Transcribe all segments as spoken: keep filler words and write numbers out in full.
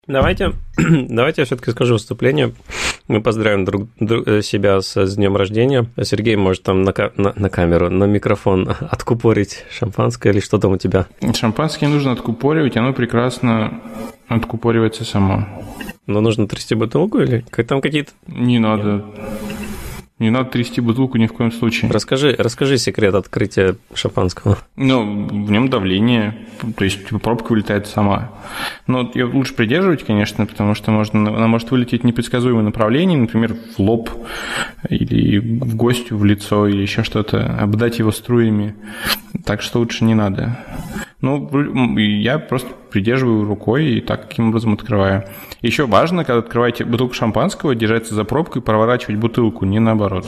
Давайте, давайте я все-таки скажу вступление. Мы поздравим друг, друг себя с, с днем рождения. Сергей может там на, на, на камеру, на микрофон откупорить шампанское или что там у тебя? Шампанское не нужно откупоривать, оно прекрасно откупоривается само. Но нужно трясти бутылку или как там какие-то? Не надо. Не надо трясти бутылку ни в коем случае. Расскажи, расскажи секрет открытия шампанского. Ну, в нем давление, то есть типа, пробка вылетает сама. Но ее лучше придерживать, конечно, потому что можно, она может вылететь в непредсказуемое направление, например, в лоб или в гостю в лицо или еще что-то, обдать его струями. Так что лучше не надо. Ну, я просто придерживаю рукой и так таким образом открываю. Еще важно, когда открываете бутылку шампанского, держаться за пробку и проворачивать бутылку, не наоборот.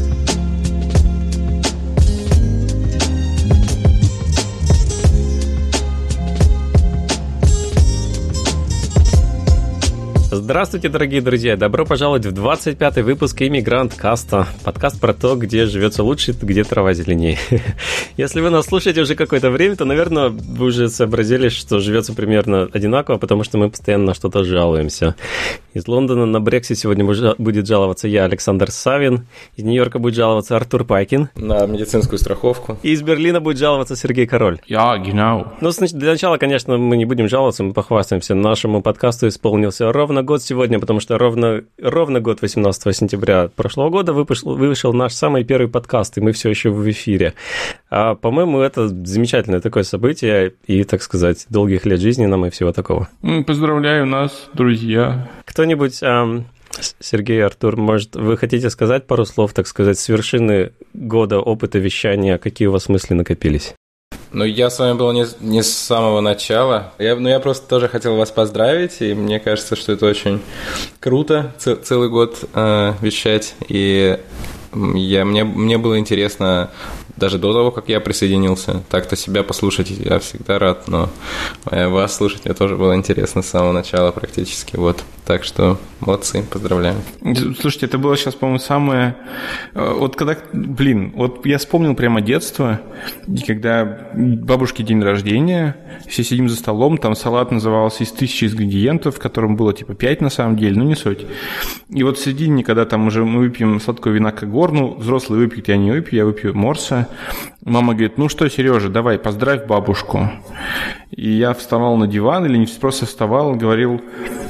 Здравствуйте, дорогие друзья! Добро пожаловать в двадцать пятый выпуск «Иммигрант Каста». Подкаст про то, где живется лучше, где трава зеленее. Если вы нас слушаете уже какое-то время, то, наверное, вы уже сообразили, что живется примерно одинаково, потому что мы постоянно на что-то жалуемся. Из Лондона на Брексит сегодня будет жаловаться я, Александр Савин. Из Нью-Йорка будет жаловаться Артур Пайкин. На медицинскую страховку. И из Берлина будет жаловаться Сергей Король. Я, yeah, genau. Ну, для начала, конечно, мы не будем жаловаться, мы похвастаемся. Нашему подкасту исполнился ровно год сегодня, потому что ровно, ровно год восемнадцатого сентября прошлого года вышел, вышел наш самый первый подкаст, и мы все еще в эфире. А, по-моему, это замечательное такое событие, и, так сказать, долгих лет жизни нам и всего такого. Поздравляю нас, друзья. Кто-нибудь, а, Сергей, Артур, может, вы хотите сказать пару слов, так сказать, с вершины года опыта вещания, какие у вас мысли накопились? Ну, я с вами был не, не с самого начала. Я, ну, я просто тоже хотел вас поздравить, и мне кажется, что это очень круто ц- целый год э, вещать. И я, мне, мне было интересно даже до того, как я присоединился. Так-то себя послушать я всегда рад, но вас слушать мне тоже было интересно с самого начала практически. Вот. Так что молодцы, поздравляю. Слушайте, это было сейчас, по-моему, самое... Вот когда... Блин, вот я вспомнил прямо детство, и когда бабушки день рождения, все сидим за столом, там салат назывался из тысячи ингредиентов, в котором было типа пять на самом деле, ну не суть. И вот в середине, когда там уже мы выпьем сладкого вина Когор, ну, взрослые выпьют, я не выпью, я выпью морса. Мама говорит, ну что, Сережа, давай, поздравь бабушку. И я вставал на диван, или не просто вставал, говорил...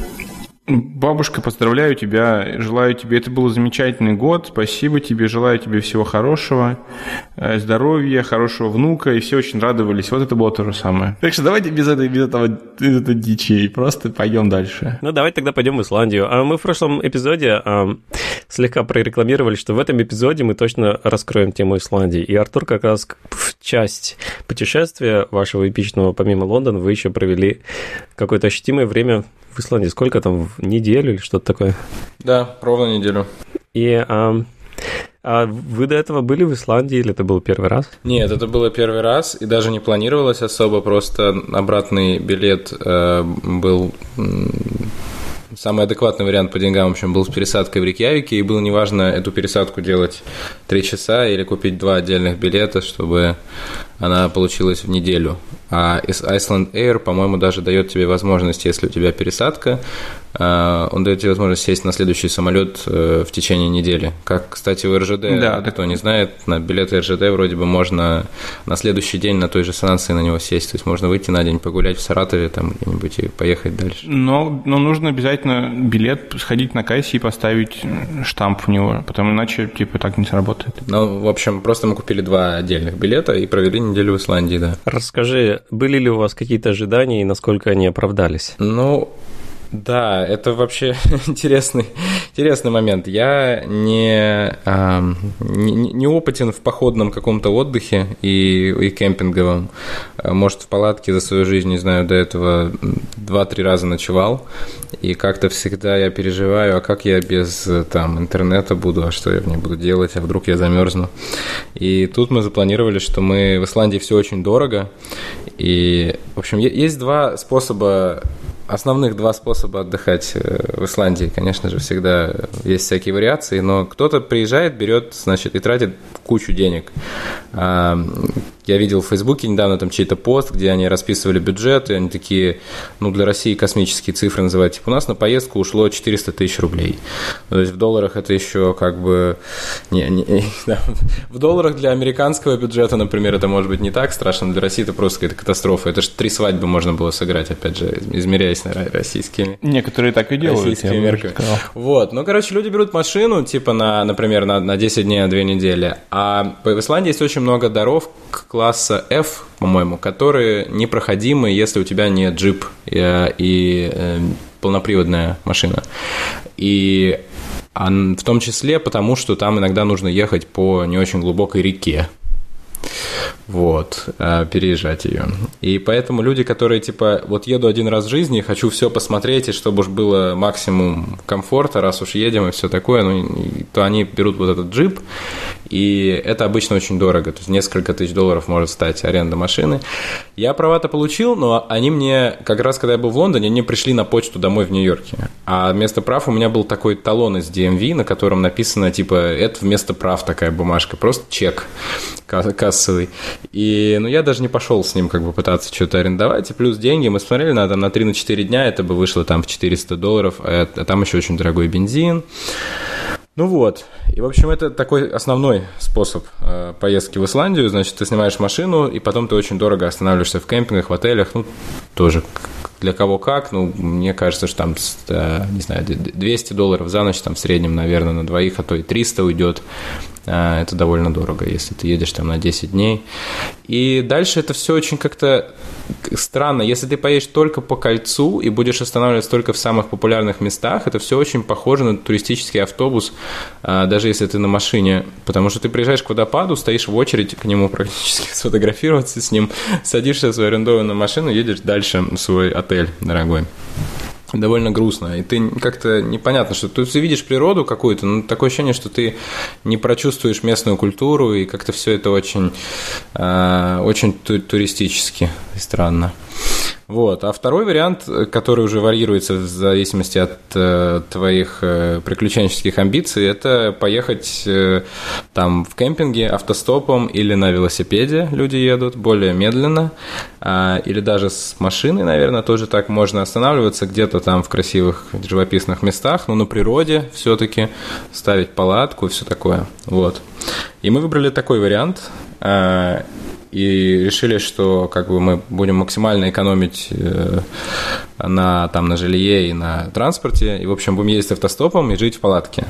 Бабушка, поздравляю тебя, желаю тебе, это был замечательный год, спасибо тебе, желаю тебе всего хорошего, здоровья, хорошего внука, и все очень радовались, вот это было то же самое. Так что давайте без этой, без этого, без этой дичи, просто пойдем дальше. Ну, давайте тогда пойдем в Исландию. А мы в прошлом эпизоде а, слегка прорекламировали, что в этом эпизоде мы точно раскроем тему Исландии, и Артур как раз в часть путешествия вашего эпичного, помимо Лондона, вы еще провели какое-то ощутимое время в Исландии. Сколько там, в неделю или что-то такое? Да, ровно неделю. И а, а вы до этого были в Исландии или это был первый раз? Нет, это было первый раз, и даже не планировалось особо, просто обратный билет э, был... Самый адекватный вариант по деньгам, в общем, был с пересадкой в Рейкьявике, и было неважно эту пересадку делать три часа или купить два отдельных билета, чтобы она получилась в неделю. А Iceland Air, по-моему, даже дает тебе возможность, если у тебя пересадка, он дает тебе возможность сесть на следующий самолет в течение недели. Как, кстати, в эр жэ дэ, да, кто не знает, на билеты эр жэ дэ вроде бы можно на следующий день на той же станции на него сесть. То есть можно выйти на день погулять в Саратове там где-нибудь и поехать дальше. Но, но нужно обязательно билет сходить на кассе и поставить штамп в него, потому иначе типа так не сработает. Ну, в общем, просто мы купили два отдельных билета и провели неделю в Исландии, да. Расскажи, были ли у вас какие-то ожидания и насколько они оправдались? Ну... Да, это вообще интересный, интересный момент. Я не, э, не, не опытен в походном каком-то отдыхе и, и кемпинговом. Может, в палатке за свою жизнь, не знаю, до этого два-три раза ночевал. И как-то всегда я переживаю, а как я без там, интернета буду, а что я в ней буду делать, а вдруг я замерзну. И тут мы запланировали, что мы в Исландии все очень дорого. И, в общем, есть два способа. Основных два способа отдыхать в Исландии, конечно же, всегда есть всякие вариации, но кто-то приезжает, берет, значит, и тратит кучу денег. я видел в Фейсбуке недавно там чей-то пост, где они расписывали бюджет, и они такие, ну, для России космические цифры называют. Типа, у нас на поездку ушло четыреста тысяч рублей. То есть в долларах это еще как бы... Не, не, да. В долларах для американского бюджета, например, это может быть не так страшно, для России это просто какая-то катастрофа. Это же три свадьбы можно было сыграть, опять же, измеряясь российскими... Некоторые так и делают. Российскими мерками. Вот. Ну, короче, люди берут машину, типа, на, например, на, на десять дней, на две недели. А в Исландии есть очень много даров класса F, по-моему, которые непроходимы, если у тебя не джип и, и э, полноприводная машина. И в том числе потому, что там иногда нужно ехать по не очень глубокой реке. Вот, переезжать ее. И поэтому люди, которые, типа, вот еду один раз в жизни, хочу все посмотреть, и чтобы уж было максимум комфорта, раз уж едем и все такое, ну, то они берут вот этот джип, и это обычно очень дорого, то есть несколько тысяч долларов может стать аренда машины. Я права-то получил, но они мне, как раз когда я был в Лондоне, они пришли на почту домой в Нью-Йорке, а вместо прав у меня был такой талон из ди эм ви, на котором написано, типа, это вместо прав такая бумажка, просто чек кассовый. И, ну, я даже не пошел с ним как бы пытаться что-то арендовать. И плюс деньги мы смотрели на, там, на три-четыре дня, это бы вышло там в четыреста долларов, а, а там еще очень дорогой бензин. Ну вот, и в общем это такой основной способ э, поездки в Исландию, значит, ты снимаешь машину, и потом ты очень дорого останавливаешься в кемпингах, в отелях, ну, тоже для кого как, ну, мне кажется, что там, не знаю, двести долларов за ночь, там, в среднем, наверное, на двоих, а то и триста уйдет. Это довольно дорого, если ты едешь там на десять дней. И дальше это все очень как-то странно. Если ты поедешь только по кольцу и будешь останавливаться только в самых популярных местах, это все очень похоже на туристический автобус, даже если ты на машине. Потому что ты приезжаешь к водопаду, стоишь в очередь к нему практически сфотографироваться с ним, садишься в свою арендованную машину, едешь дальше в свой отель дорогой. Довольно грустно, и ты как-то непонятно, что ты видишь природу какую-то, но такое ощущение, что ты не прочувствуешь местную культуру, и как-то все это очень, э, очень ту- туристически и странно. Вот. А второй вариант, который уже варьируется в зависимости от э, твоих э, приключенческих амбиций, это поехать э, там в кемпинге автостопом или на велосипеде люди едут более медленно, э, или даже с машиной, наверное, тоже так можно останавливаться где-то там в красивых живописных местах, но на природе все-таки ставить палатку и все такое. Вот. И мы выбрали такой вариант. Э, И решили, что как бы мы будем максимально экономить на, там, на жилье и на транспорте. И, в общем, будем ездить автостопом и жить в палатке.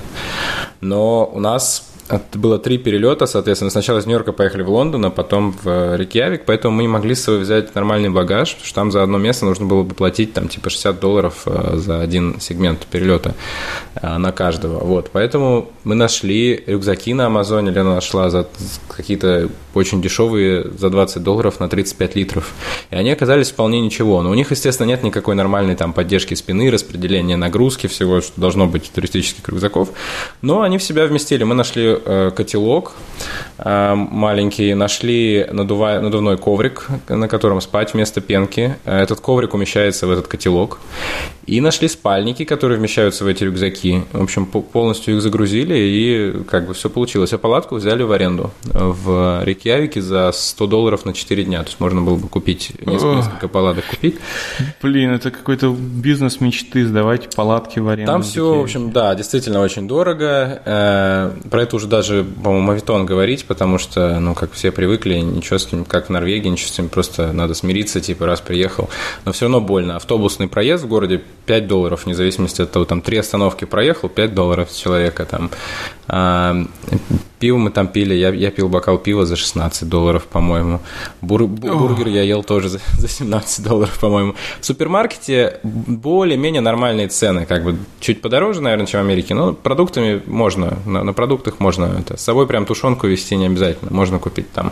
Но у нас было три перелета, соответственно. Сначала из Нью-Йорка поехали в Лондон, а потом в Рейкьявик. Поэтому мы не могли с собой взять нормальный багаж, потому что там за одно место нужно было бы платить там, типа шестьдесят долларов за один сегмент перелета на каждого. Вот. Поэтому мы нашли рюкзаки на Амазоне. Лена нашла за какие-то очень дешевые за двадцать долларов на тридцать пять литров. И они оказались вполне ничего. Но у них, естественно, нет никакой нормальной там поддержки спины, распределения нагрузки, всего, что должно быть у туристических рюкзаков. Но они в себя вместили. Мы нашли э, котелок э, маленький, нашли надува... надувной коврик, на котором спать вместо пенки. Этот коврик умещается в этот котелок. И нашли спальники, которые вмещаются в эти рюкзаки. В общем, полностью их загрузили, и как бы все получилось. А палатку взяли в аренду в Рейкьявике за сто долларов на четыре дня. То есть можно было бы купить несколько, несколько палаток купить. Блин, это какой-то бизнес мечты, сдавать палатки в аренду. Там все, в общем, да, действительно очень дорого. Про это уже даже, по-моему, моветон говорить, потому что, ну, как все привыкли, ничего с ним, как в Норвегии, ничего с ним, просто надо смириться, типа, раз приехал. Но все равно больно. Автобусный проезд в городе пять долларов, вне зависимости от того, там, три остановки проехал, пять долларов с человека, там. А, пиво мы там пили, я, я пил бокал пива за шестнадцать долларов, по-моему. Бур, бургер я ел тоже за, за семнадцать долларов, по-моему. В супермаркете более-менее нормальные цены, как бы чуть подороже, наверное, чем в Америке, но продуктами можно, на, на продуктах можно, это, с собой прям тушенку везти не обязательно, можно купить там.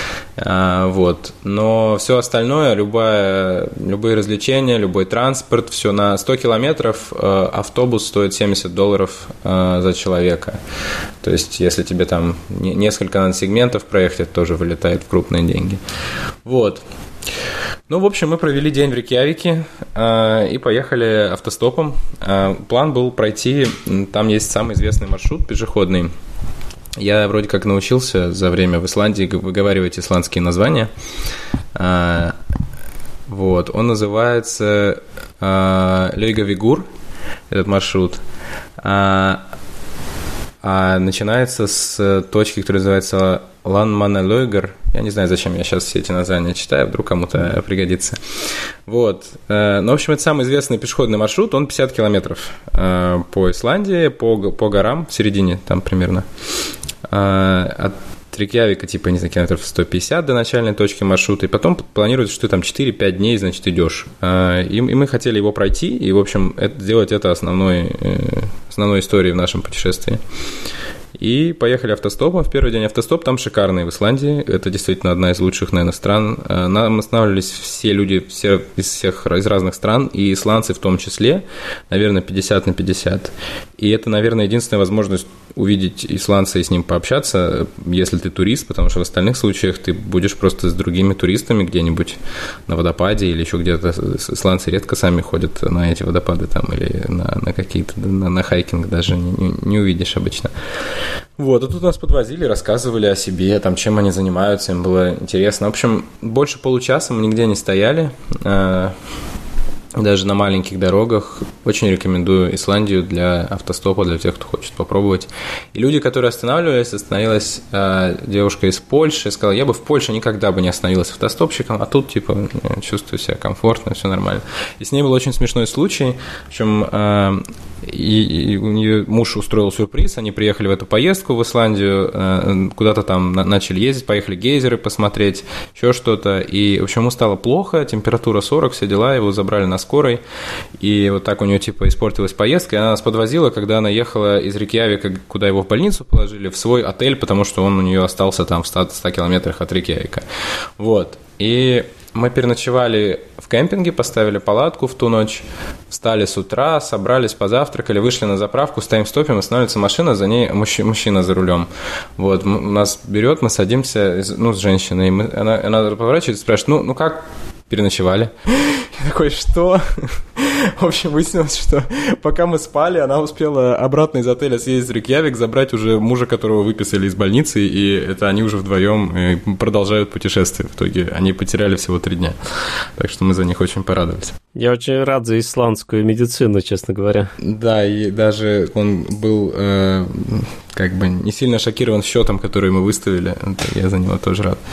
А, вот. Но все остальное, любая, любые развлечения, любой транспорт, все на сто километров, э, автобус стоит семьдесят долларов э, за человека. То есть, если тебе там несколько надо сегментов проехать, это тоже вылетает в крупные деньги. Вот. Ну, в общем, мы провели день в Рейкьявике э, и поехали автостопом. Э, план был пройти, там есть самый известный маршрут пешеходный, Я вроде как научился за время в Исландии выговаривать исландские названия. Вот, он называется Лейгавигур, этот маршрут. А, а начинается с точки, которая называется Ланманелойгар. Я не знаю, зачем я сейчас все эти названия читаю, вдруг кому-то пригодится. Вот. Ну, в общем, это самый известный пешеходный маршрут, он пятьдесят километров по Исландии, по, по горам, в середине там примерно. От Рейкьявика, типа, не знаю, километров сто пятьдесят до начальной точки маршрута, и потом планируется, что ты там четыре-пять дней, значит, идешь. И мы хотели его пройти, и, в общем, это, сделать это основной, основной историей в нашем путешествии. И поехали автостопом. В первый день автостоп там шикарный в Исландии. Это действительно одна из лучших, наверное, стран. Нам останавливались все люди все, из всех из разных стран, и исландцы в том числе, наверное, пятьдесят на пятьдесят. И это, наверное, единственная возможность увидеть исландца и с ним пообщаться, если ты турист, потому что в остальных случаях ты будешь просто с другими туристами где-нибудь на водопаде или еще где-то. Исландцы редко сами ходят на эти водопады там или на, на какие-то, на, на хайкинг даже не, не увидишь обычно. Вот, а тут нас подвозили, рассказывали о себе, там, чем они занимаются, им было интересно. В общем, больше получаса мы нигде не стояли, даже на маленьких дорогах. Очень рекомендую Исландию для автостопа, для тех, кто хочет попробовать. И люди, которые останавливались, остановилась э, девушка из Польши, сказала, я бы в Польше никогда бы не остановилась автостопщиком, а тут, типа, чувствую себя комфортно, все нормально. И с ней был очень смешной случай, в общем, э, и, и у нее муж устроил сюрприз, они приехали в эту поездку в Исландию, э, куда-то там на, начали ездить, поехали гейзеры посмотреть, еще что-то, и, в общем, ему стало плохо, температура сорок, все дела, его забрали на скорой, и вот так у нее типа испортилась поездка, и она нас подвозила, когда она ехала из Рейкьявика, куда его в больницу положили, в свой отель, потому что он у нее остался там в ста километрах от Рейкьявика. Вот, и мы переночевали в кемпинге, поставили палатку в ту ночь, встали с утра, собрались, позавтракали, вышли на заправку, стоим, стопим, останавливается машина, за ней мужчина, мужчина за рулем. Вот, нас берет, мы садимся, ну, с женщиной, мы, она, она поворачивается и спрашивает, ну, ну как переночевали? Я такой, что? В общем, выяснилось, что пока мы спали, она успела обратно из отеля съездить в Рейкьявик, забрать уже мужа, которого выписали из больницы, и это они уже вдвоем продолжают путешествие. В итоге они потеряли всего три дня. Так что мы за них очень порадовались. Я очень рад за исландскую медицину, честно говоря. Да, и даже он был э, как бы не сильно шокирован счетом, который мы выставили. Я за него тоже рад.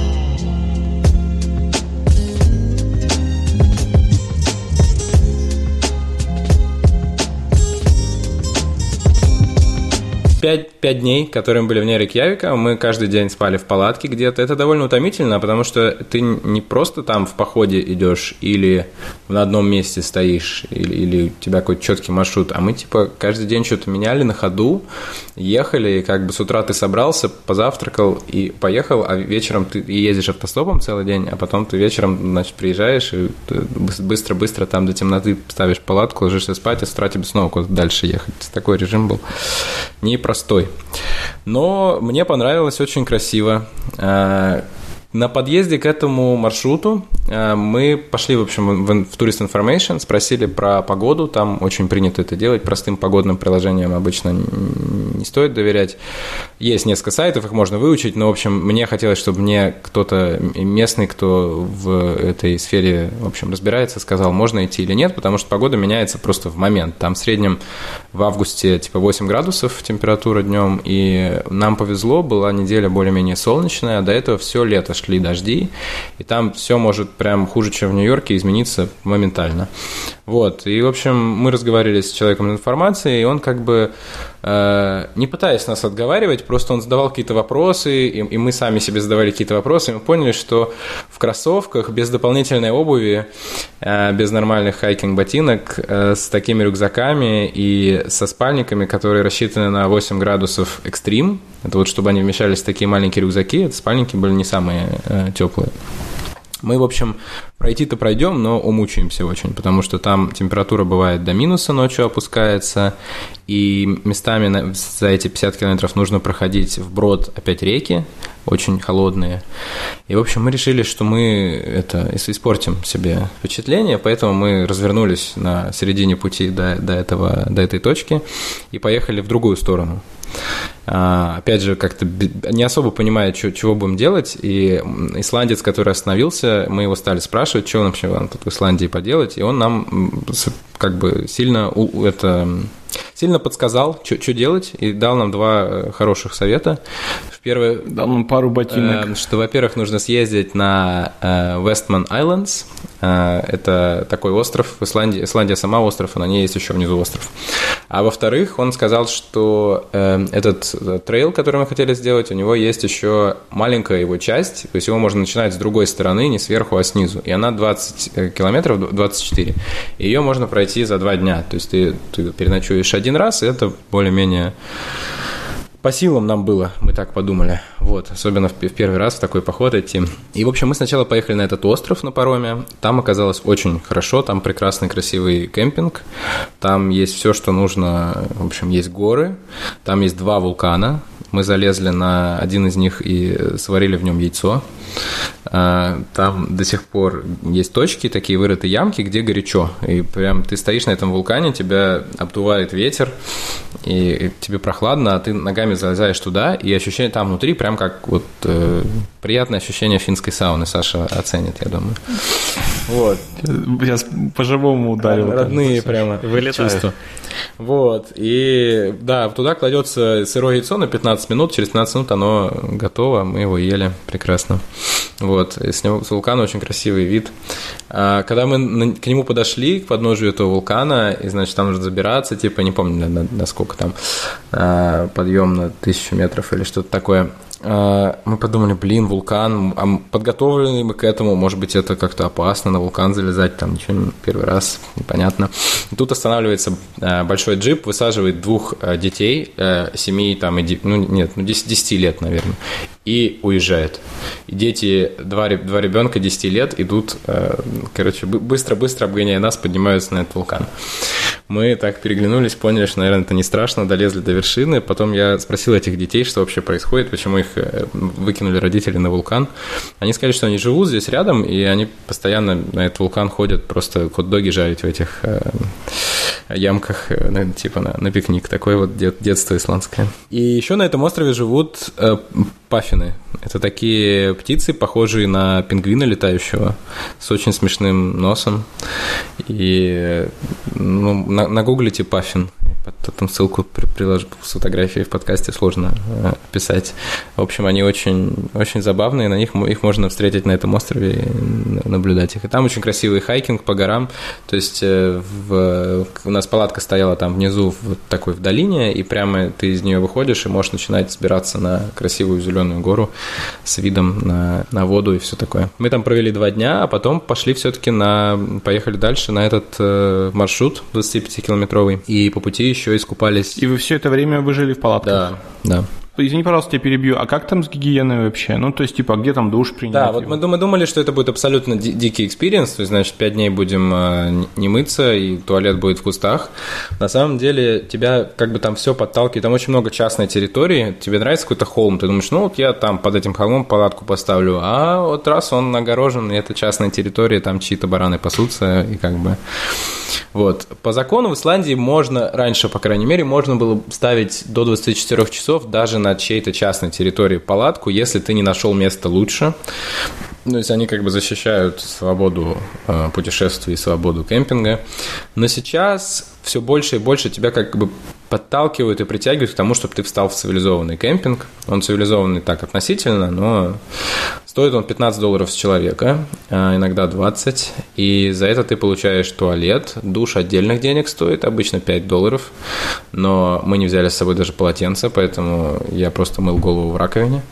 Пять, пять дней, которые мы были вне Рейкьявика, мы каждый день спали в палатке где-то. Это довольно утомительно, потому что ты не просто там в походе идешь или на одном месте стоишь, или, или у тебя какой-то четкий маршрут, а мы типа каждый день что-то меняли на ходу, ехали, и как бы с утра ты собрался, позавтракал и поехал, а вечером ты ездишь автостопом целый день, а потом ты вечером, значит, приезжаешь и быстро-быстро там до темноты ставишь палатку, ложишься спать, а с утра тебе снова куда-то дальше ехать. Такой режим был непростой. Простой. Но мне понравилось, очень красиво. На подъезде к этому маршруту мы пошли, в общем, в Tourist Information, спросили про погоду, там очень принято это делать, простым погодным приложениям обычно не стоит доверять. Есть несколько сайтов, их можно выучить, но, в общем, мне хотелось, чтобы мне кто-то местный, кто в этой сфере, в общем, разбирается, сказал, можно идти или нет, потому что погода меняется просто в момент. Там в среднем в августе типа восемь градусов температура днем, и нам повезло, была неделя более-менее солнечная, а до этого все лето шли дожди, и там все может прям хуже, чем в Нью-Йорке, измениться моментально. Вот, и, в общем, мы разговаривали с человеком информации, и он как бы, э, не пытаясь нас отговаривать, просто он задавал какие-то вопросы, и, и мы сами себе задавали какие-то вопросы, и мы поняли, что в кроссовках, без дополнительной обуви, э, без нормальных хайкинг-ботинок, э, с такими рюкзаками и со спальниками, которые рассчитаны на восемь градусов экстрим, это вот чтобы они вмещались в такие маленькие рюкзаки, это спальники были не самые э, теплые. Мы, в общем, пройти-то пройдем, но умучаемся очень, потому что там температура бывает до минуса, ночью опускается, и местами за эти пятьдесят километров нужно проходить вброд опять реки, очень холодные. И, в общем, мы решили, что мы это испортим себе впечатление, поэтому мы развернулись на середине пути до, до, этого, до этой точки и поехали в другую сторону. А, опять же, как-то не особо понимая, что, чего будем делать, и исландец, который остановился, мы его стали спрашивать, что он вообще вам тут в Исландии поделать, и он нам как бы сильно это... Сильно подсказал, что делать, и дал нам два хороших совета. Первое, дал нам пару ботинок. Что, во-первых, нужно съездить на Вестман Айлендс. Это такой остров в Исландии. Исландия сама остров, а на ней есть еще внизу остров. А во-вторых, он сказал, что этот трейл, который мы хотели сделать, у него есть еще маленькая его часть, то есть его можно начинать с другой стороны, не сверху, а снизу. И она двадцать километров, двадцать четыре. И ее можно пройти за два дня. То есть ты, ты переночуешь один раз, и это более-менее по силам нам было, мы так подумали. Вот, особенно в первый раз в такой поход идти. И, в общем, мы сначала поехали на этот остров на пароме. Там оказалось очень хорошо, там прекрасный, красивый кемпинг. Там есть все, что нужно. В общем, есть горы, там есть два вулкана. Мы залезли на один из них и сварили в нем яйцо. Там до сих пор есть точки, такие вырытые ямки, где горячо. И прям ты стоишь на этом вулкане, тебя обдувает ветер, и тебе прохладно, а ты ногами залезаешь туда, и ощущение там внутри прям как вот э, приятное ощущение финской сауны. Саша оценит, я думаю. Вот. Сейчас по-живому ударил. Родные прямо чувства. Вот, и да, туда кладется сырое яйцо на пятнадцать минут, через пятнадцать минут оно готово, мы его ели прекрасно. Вот, и с него, с вулкана очень красивый вид. А, когда мы на, к нему подошли, к подножию этого вулкана, и, значит, там нужно забираться, типа, не помню, на, на сколько там, а, подъем на тысячу метров или что-то такое. Мы подумали, блин, вулкан, а подготовлены мы к этому, может быть, это как-то опасно, на вулкан залезать, там ничего не первый раз, непонятно. И тут останавливается большой джип, высаживает двух детей, семи, там, ну нет, ну десяти лет, наверное, и уезжает. И дети, два, два ребенка десяти лет идут, короче, быстро-быстро обгоняя нас, поднимаются на этот вулкан. Мы так переглянулись, поняли, что, наверное, это не страшно, долезли до вершины. Потом я спросил этих детей, что вообще происходит, почему их выкинули родители на вулкан. Они сказали, что они живут здесь рядом, и они постоянно на этот вулкан ходят, просто хот-доги жарить в этих э, ямках, э, типа на, на пикник. Такое вот дет, детство исландское. И еще на этом острове живут э, паффины. Это такие птицы, похожие на пингвина летающего, с очень смешным носом. И ну, на, нагуглите паффин. Потом ссылку приложу с фотографией в подкасте, сложно описать. В общем, они очень, очень забавные, на них их можно встретить на этом острове и наблюдать их. И там очень красивый хайкинг по горам. То есть в, у нас палатка стояла там внизу, в такой в долине, и прямо ты из нее выходишь и можешь начинать взбираться на красивую зеленую гору с видом на, на воду и все такое. Мы там провели два дня, а потом пошли все-таки на... поехали дальше на этот э, маршрут двадцатипятикилометровый, и по пути еще искупались. И вы все это время вы жили в палатках? Да, да. Извини, пожалуйста, я перебью. А как там с гигиеной вообще? Ну, то есть, типа, где там душ принять? Да, вот мы, мы думали, что это будет абсолютно ди- дикий экспириенс, то есть, значит, пять дней будем э, не мыться, и туалет будет в кустах. На самом деле, тебя как бы там все подталкивает, там очень много частной территории, тебе нравится какой-то холм, ты думаешь, ну, вот я там под этим холмом палатку поставлю, а вот раз он огорожен, и это частная территория, там чьи-то бараны пасутся, и как бы... Вот. По закону в Исландии можно, раньше, по крайней мере, можно было ставить до двадцати четырёх часов даже на чьей-то частной территории палатку, если ты не нашел место лучше. То есть они как бы защищают свободу э, путешествий и свободу кемпинга. Но сейчас все больше и больше тебя как бы подталкивают и притягивают к тому, чтобы ты встал в цивилизованный кемпинг. Он цивилизованный так относительно, но стоит он пятнадцать долларов с человека, а иногда двадцать. И за это ты получаешь туалет, душ отдельных денег стоит, обычно пять долларов. Но мы не взяли с собой даже полотенце, поэтому я просто мыл голову в раковине.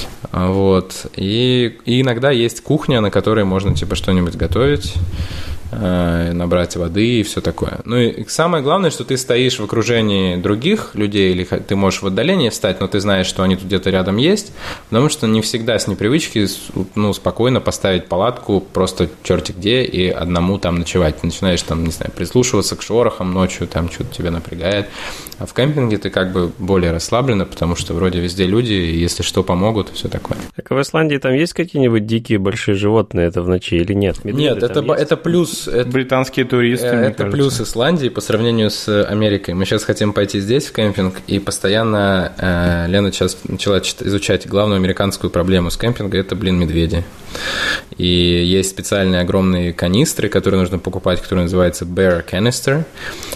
Вот. И, и иногда есть кухня, на которой можно типа что-нибудь готовить. набрать воды и все такое. Ну и самое главное, что ты стоишь в окружении других людей, или ты можешь в отдалении встать, но ты знаешь, что они тут где-то рядом есть, потому что не всегда с непривычки, ну, спокойно поставить палатку просто черти где и одному там ночевать. Ты начинаешь там, не знаю, прислушиваться к шорохам ночью, там что-то тебя напрягает. А в кемпинге ты как бы более расслабленно, потому что вроде везде люди, и если что, помогут, все такое. Так в Исландии там есть какие-нибудь дикие большие животные это в ночи или нет? Медведи нет, это, это плюс. Это, британские туристы, это мне Это кажется. плюс Исландии по сравнению с Америкой. Мы сейчас хотим пойти здесь в кемпинг, и постоянно э, Лена сейчас начала изучать главную американскую проблему с кемпинга – это, блин, медведи. И есть специальные огромные канистры, которые нужно покупать, которые называются Bear Canister,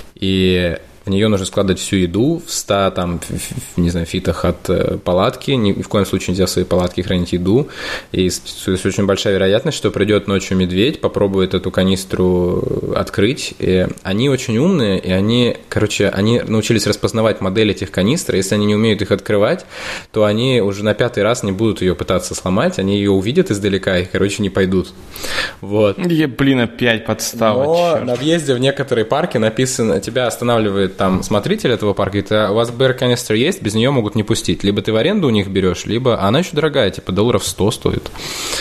и в нее нужно складывать всю еду в ста, там, не знаю, фитах от палатки. Ни в коем случае нельзя в своей палатке хранить еду. И есть очень большая вероятность, что придет ночью медведь, попробует эту канистру открыть. И они очень умные, и они, короче, они научились распознавать модель этих канистр. Если они не умеют их открывать, то они уже на пятый раз не будут ее пытаться сломать. Они ее увидят издалека и, короче, не пойдут. Вот. Я, блин, опять подстава. Но черт. на въезде в некоторые парки написано, тебя останавливает там смотритель этого парка, говорит, а у вас Bear Canister есть, без нее могут не пустить. Либо ты в аренду у них берешь, либо она еще дорогая, типа долларов сто стоит.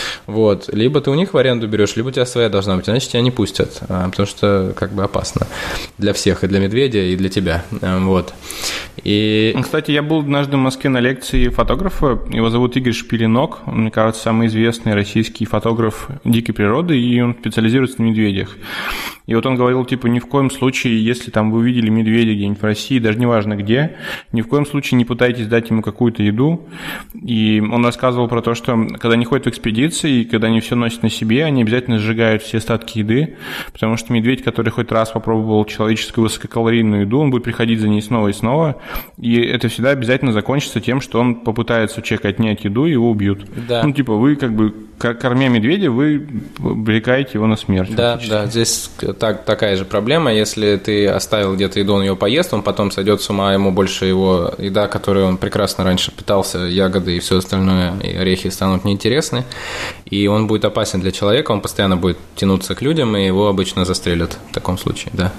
Вот. Либо ты у них в аренду берешь, либо у тебя своя должна быть, иначе тебя не пустят, потому что как бы опасно для всех, и для медведя, и для тебя. Вот. И... Кстати, я был однажды в Москве на лекции фотографа, его зовут Игорь Шпилинок, он, мне кажется, самый известный российский фотограф дикой природы, и он специализируется на медведях. И вот он говорил, типа, ни в коем случае, если там вы увидели медведя где-нибудь в России, даже неважно где, ни в коем случае не пытайтесь дать ему какую-то еду. И он рассказывал про то, что когда они ходят в экспедиции, и когда они все носят на себе, они обязательно сжигают все остатки еды, потому что медведь, который хоть раз попробовал человеческую высококалорийную еду, он будет приходить за ней снова и снова, и это всегда обязательно закончится тем, что он попытается у человека отнять еду, и его убьют. Да. Ну, типа, вы как бы, кормя медведя, вы обрекаете его на смерть. Да, да, здесь так, такая же проблема. Если ты оставил где-то еду, он ее поест, он потом сойдет с ума, ему больше его еда, которой он прекрасно раньше питался, ягоды и все остальное, и орехи станут неинтересны, и он будет опасен для человека, он постоянно будет тянуться к людям, и его обычно застрелят в таком случае, да.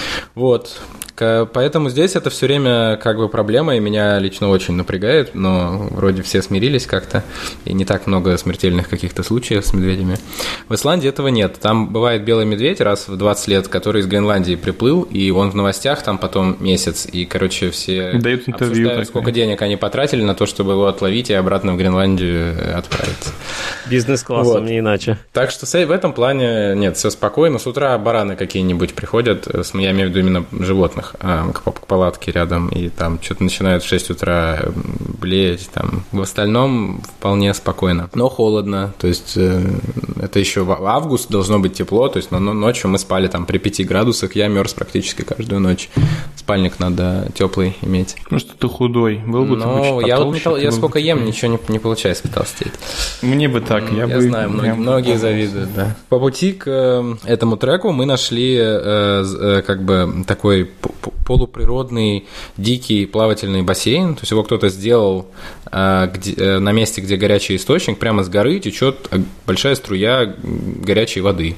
Вот. Поэтому здесь это все время как бы проблема, и меня лично очень напрягает, но вроде все смирились как-то, и не так много смертельных каких-то случаев с медведями. В Исландии этого нет. Там бывает белый медведь раз в двадцать лет, который из Гренландии приплыл, и он в новостях там потом месяц, и, короче, все дают интервью, обсуждают, сколько денег они потратили на то, чтобы его отловить и обратно в Гренландию отправить. Бизнес-классом, вот. Не иначе. Так что в этом плане нет, все спокойно. С утра бараны какие-нибудь приходят, я имею в виду именно животных, к палатке рядом, и там что-то начинают в шесть утра блеять. Там. В остальном вполне спокойно. Но холодно, то есть это еще в август должно быть тепло, то есть но ночью мы спали там при пяти градусах, я мерз практически каждую ночь. Спальник надо теплый иметь. Ну что ты худой, был бы ну, ты я вот метал, я сколько ем, ничего не, не получается потолстеть. Мне бы так, я, я бы... знаю, многие, многие завидуют, да. По пути к этому треку мы нашли э, э, как бы такой полуприродный, дикий плавательный бассейн, то есть его кто-то сделал э, где, э, на месте, где горячий источник, прямо с горы течет большая струя горячей воды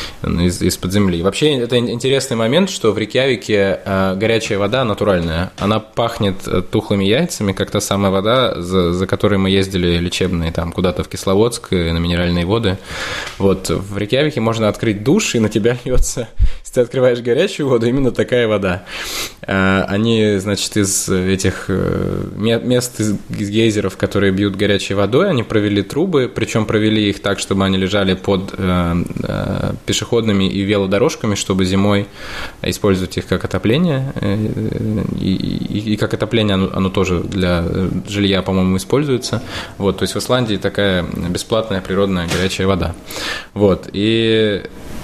из, из-под земли. Вообще, это интересный момент, что в Рейкьявике э, горячая вода натуральная, она пахнет тухлыми яйцами, как та самая вода, за, за которой мы ездили лечебные там куда-то в Кисловодск на минеральные воды. Вот, в Рейкьявике можно открыть душ, и на тебя льется, если ты открываешь горячую воду, именно такая вода. Они, значит, из этих мест, из гейзеров, которые бьют горячей водой, они провели трубы, причем провели их так, чтобы они лежали под пешеходными и велодорожками, чтобы зимой использовать их как отопление. И, и, и как отопление оно, оно тоже для жилья, по-моему, используется. Вот, то есть в Исландии такая бесплатная природная горячая вода. Вот, и...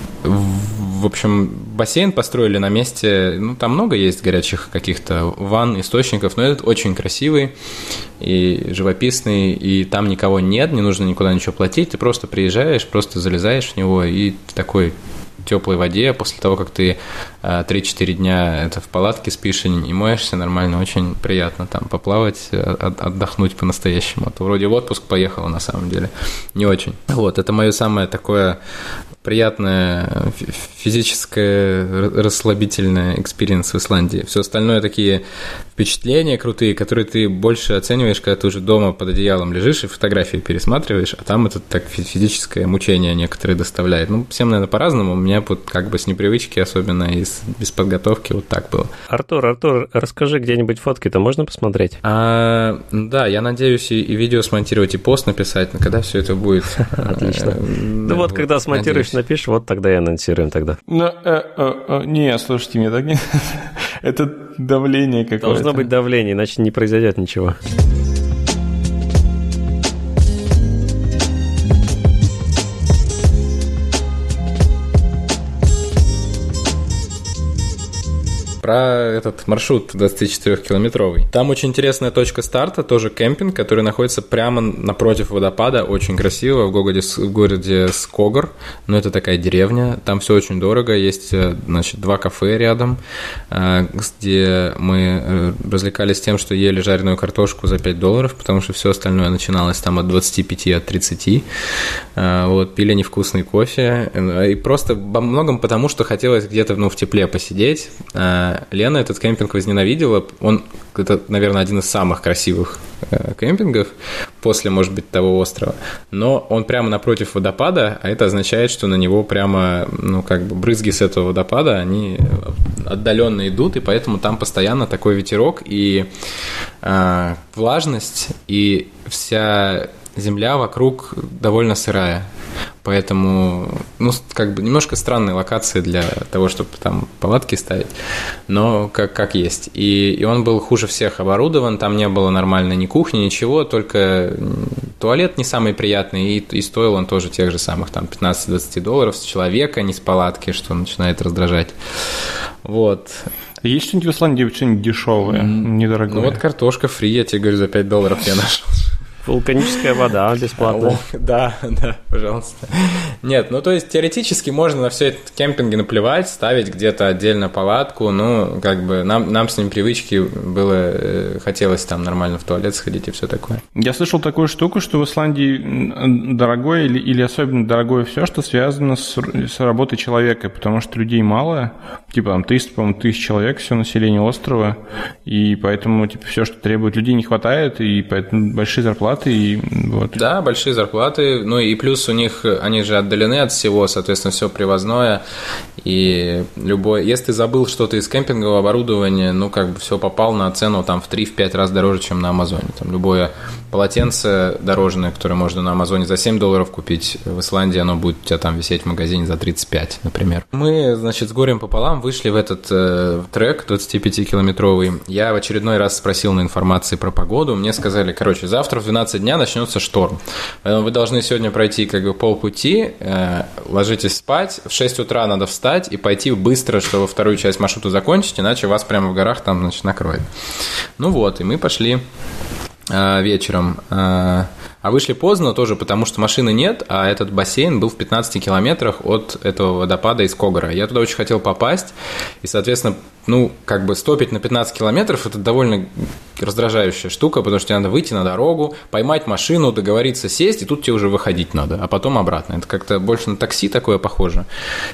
В общем, бассейн построили на месте, ну, там много есть горячих каких-то ванн, источников, но этот очень красивый и живописный, и там никого нет, не нужно никуда ничего платить, ты просто приезжаешь, просто залезаешь в него, и в такой теплой воде, после того, как ты три-четыре дня это в палатке спишь и не моешься, нормально, очень приятно там поплавать, отдохнуть по-настоящему. А то вроде в отпуск поехал, на самом деле, не очень. Вот, это мое самое такое приятная физическая расслабительная экспириенс в Исландии. Все остальное такие впечатления крутые, которые ты больше оцениваешь, когда ты уже дома под одеялом лежишь и фотографии пересматриваешь, а там это так физическое мучение некоторые доставляет. Ну, всем, наверное, по-разному. У меня вот как бы с непривычки, особенно из, без подготовки, вот так было. Артур, Артур, расскажи, где-нибудь фотки-то можно посмотреть? А, да, я надеюсь и, и видео смонтировать, и пост написать, но когда все это будет. Отлично. Ну вот, когда смонтируешь, напишешь, вот тогда и анонсируем тогда. Не, слушайте, мне так не... Это давление какое-то. Должно быть давление, иначе не произойдет ничего. Про этот маршрут двадцатичетырёхкилометровый. Там очень интересная точка старта, тоже кемпинг, который находится прямо напротив водопада, очень красиво, в городе, в городе Скогор, но это такая деревня, там все очень дорого, есть, значит, два кафе рядом, где мы развлекались тем, что ели жареную картошку за пять долларов, потому что все остальное начиналось там от двадцати пяти, от тридцати, вот, пили невкусный кофе, и просто во многом потому, что хотелось где-то, ну, в тепле посидеть. Лена этот кемпинг возненавидела. Он, это, наверное, один из самых красивых кемпингов после, может быть, того острова. Но он прямо напротив водопада, а это означает, что на него прямо, ну, как бы брызги с этого водопада, они отдаленно идут, и поэтому там постоянно такой ветерок и э, влажность, и вся земля вокруг довольно сырая. Поэтому, ну, как бы немножко странные локации для того, чтобы там палатки ставить, но как, как есть. И, и он был хуже всех оборудован, там не было нормальной ни кухни, ничего, только туалет не самый приятный, и, и стоил он тоже тех же самых там пятнадцать-двадцать долларов с человека, не с палатки, что начинает раздражать. Вот. Есть что-нибудь в Исландии, что-нибудь дешевое, недорогое? Ну вот картошка фри, я тебе говорю, за пять долларов я нашел. Вулканическая вода бесплатная. Да, да, пожалуйста. Нет, ну то есть теоретически можно на все это кемпинги наплевать, ставить где-то отдельно палатку, ну как бы нам, нам с ним привычки было, хотелось там нормально в туалет сходить и все такое. Я слышал такую штуку, что в Исландии дорогое или, или особенно дорогое все, что связано с, с работой человека, потому что людей мало, типа там триста, по-моему, тысяч человек, все население острова, и поэтому типа все, что требует людей, не хватает, и поэтому большие зарплаты. И вот. Да, большие зарплаты, ну и плюс у них, они же отдалены от всего, соответственно, все привозное, и любой, если ты забыл что-то из кемпингового оборудования, ну как бы все попал на цену там в три-пять раз дороже, чем на Амазоне, там любое полотенце дорожное, которое можно на Амазоне за семь долларов купить, в Исландии оно будет у тебя там висеть в магазине за тридцать пять, например. Мы, значит, с горем пополам вышли в этот э, трек двадцатипятикилометровый, я в очередной раз спросил на информации про погоду, мне сказали, короче, завтра в двенадцать дня начнется шторм. Вы должны сегодня пройти как бы полпути, э, ложитесь спать, в шесть утра надо встать и пойти быстро, чтобы вторую часть маршрута закончить, иначе вас прямо в горах там, значит, накроет. Ну вот, и мы пошли э, вечером. Э, а вышли поздно тоже, потому что машины нет, а этот бассейн был в пятнадцати километрах от этого водопада из Когора. Я туда очень хотел попасть, и, соответственно, ну, как бы стопить на пятнадцать километров – это довольно раздражающая штука, потому что тебе надо выйти на дорогу, поймать машину, договориться сесть, и тут тебе уже выходить надо, а потом обратно. Это как-то больше на такси такое похоже.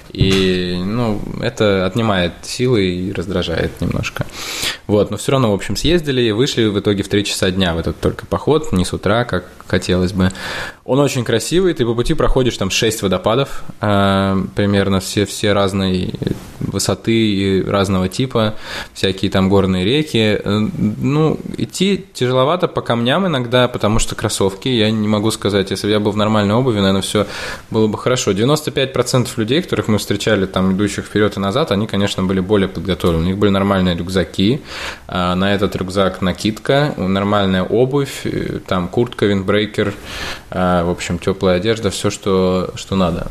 И, ну, это отнимает силы и раздражает немножко. Вот, но все равно, в общем, съездили и вышли в итоге в три часа дня в этот только поход, не с утра, как хотелось бы. Он очень красивый, ты по пути проходишь там шесть водопадов, э, примерно все, все разной высоты и разного типа, всякие там горные реки. Ну, идти тяжеловато по камням иногда, потому что кроссовки, я не могу сказать, если бы я был в нормальной обуви, наверное, все было бы хорошо. девяносто пять процентов людей, которых мы встречали, там, идущих вперед и назад, они, конечно, были более подготовлены. У них были нормальные рюкзаки, на этот рюкзак накидка, нормальная обувь, там, куртка, виндбрейкер, в общем, теплая одежда, все, что, что надо.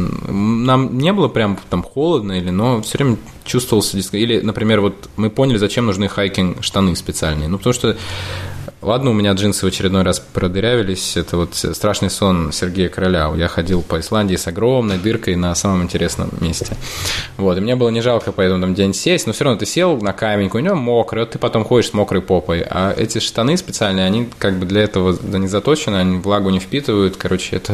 Нам не было прям там холодно, или, но все время чувствовался... Или, например, вот мы поняли, зачем нужны хайкинг-штаны специальные. Ну, потому что, ладно, у меня джинсы в очередной раз продырявились, это вот страшный сон Сергея Короля. Я ходил по Исландии с огромной дыркой на самом интересном месте. Вот, и мне было не жалко поэтому там день сесть, но все равно ты сел на камень, у него мокрый, вот ты потом ходишь с мокрой попой. А эти штаны специальные, они как бы для этого да, не заточены, они влагу не впитывают, короче, это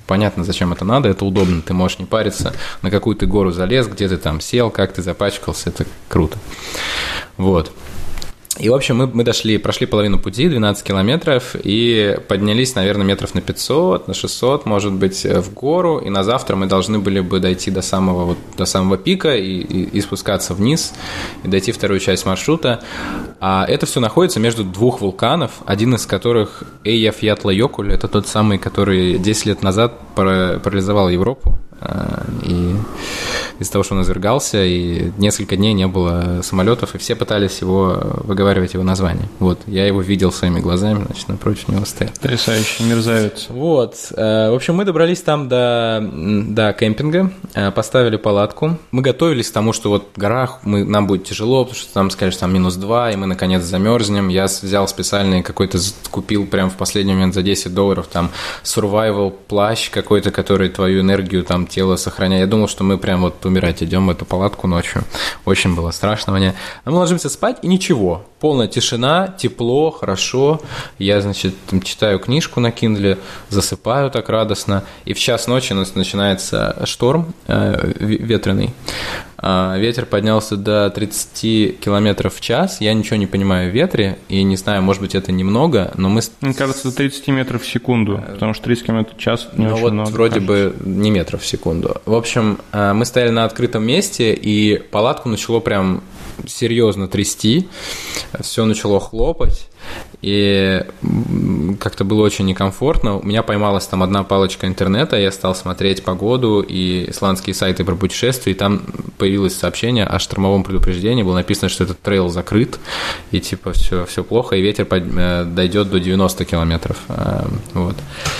понятно, зачем это надо, это удобно, ты можешь не париться, на какую ты гору залез, где ты там сел, как ты запачкался, это круто. Вот. И, в общем, мы, мы дошли, прошли половину пути, двенадцать километров, и поднялись, наверное, метров на пятьсот, на шестьсот, может быть, в гору, и на завтра мы должны были бы дойти до самого, вот, до самого пика и, и, и спускаться вниз, и дойти вторую часть маршрута. А это все находится между двух вулканов, один из которых Эйяфьятла-Йокуль, это тот самый, который десять лет назад парализовал Европу. И из-за того, что он извергался, и несколько дней не было самолетов, и все пытались его выговаривать, его название. Вот, я его видел своими глазами, значит, напротив него стоял. Потрясающий мерзавец. Вот, в общем, мы добрались там до, до кемпинга, поставили палатку. Мы готовились к тому, что вот в горах мы, нам будет тяжело, потому что там, сказали, что там минус два, и мы, наконец, замерзнем. Я взял специальный какой-то, купил прям в последний момент за десять долларов там survival плащ какой-то, который твою энергию там тело сохраняет. Я думал, что мы прям вот умирать идем в эту палатку ночью. Очень было страшно мне. Но мы ложимся спать, и ничего. Полная тишина, тепло, хорошо. Я, значит, там, читаю книжку на Kindle, засыпаю так радостно. И в час ночи у нас начинается шторм э, ветреный. Э, ветер поднялся до тридцать километров в час. Я ничего не понимаю в ветре. И не знаю, может быть, это немного, но мы... Мне кажется, до тридцать метров в секунду. Потому что тридцать километров в час не ну, очень вот много. Вроде кажется. бы не метров в секунду. В общем, мы стояли на открытом месте, и палатку начало прям серьезно трясти, все начало хлопать, и как-то было очень некомфортно. У меня поймалась там одна палочка интернета, я стал смотреть погоду и исландские сайты про путешествия, и там появилось сообщение о штормовом предупреждении, было написано, что этот трейл закрыт, и типа все, все плохо, и ветер дойдет до девяноста километров. Вот.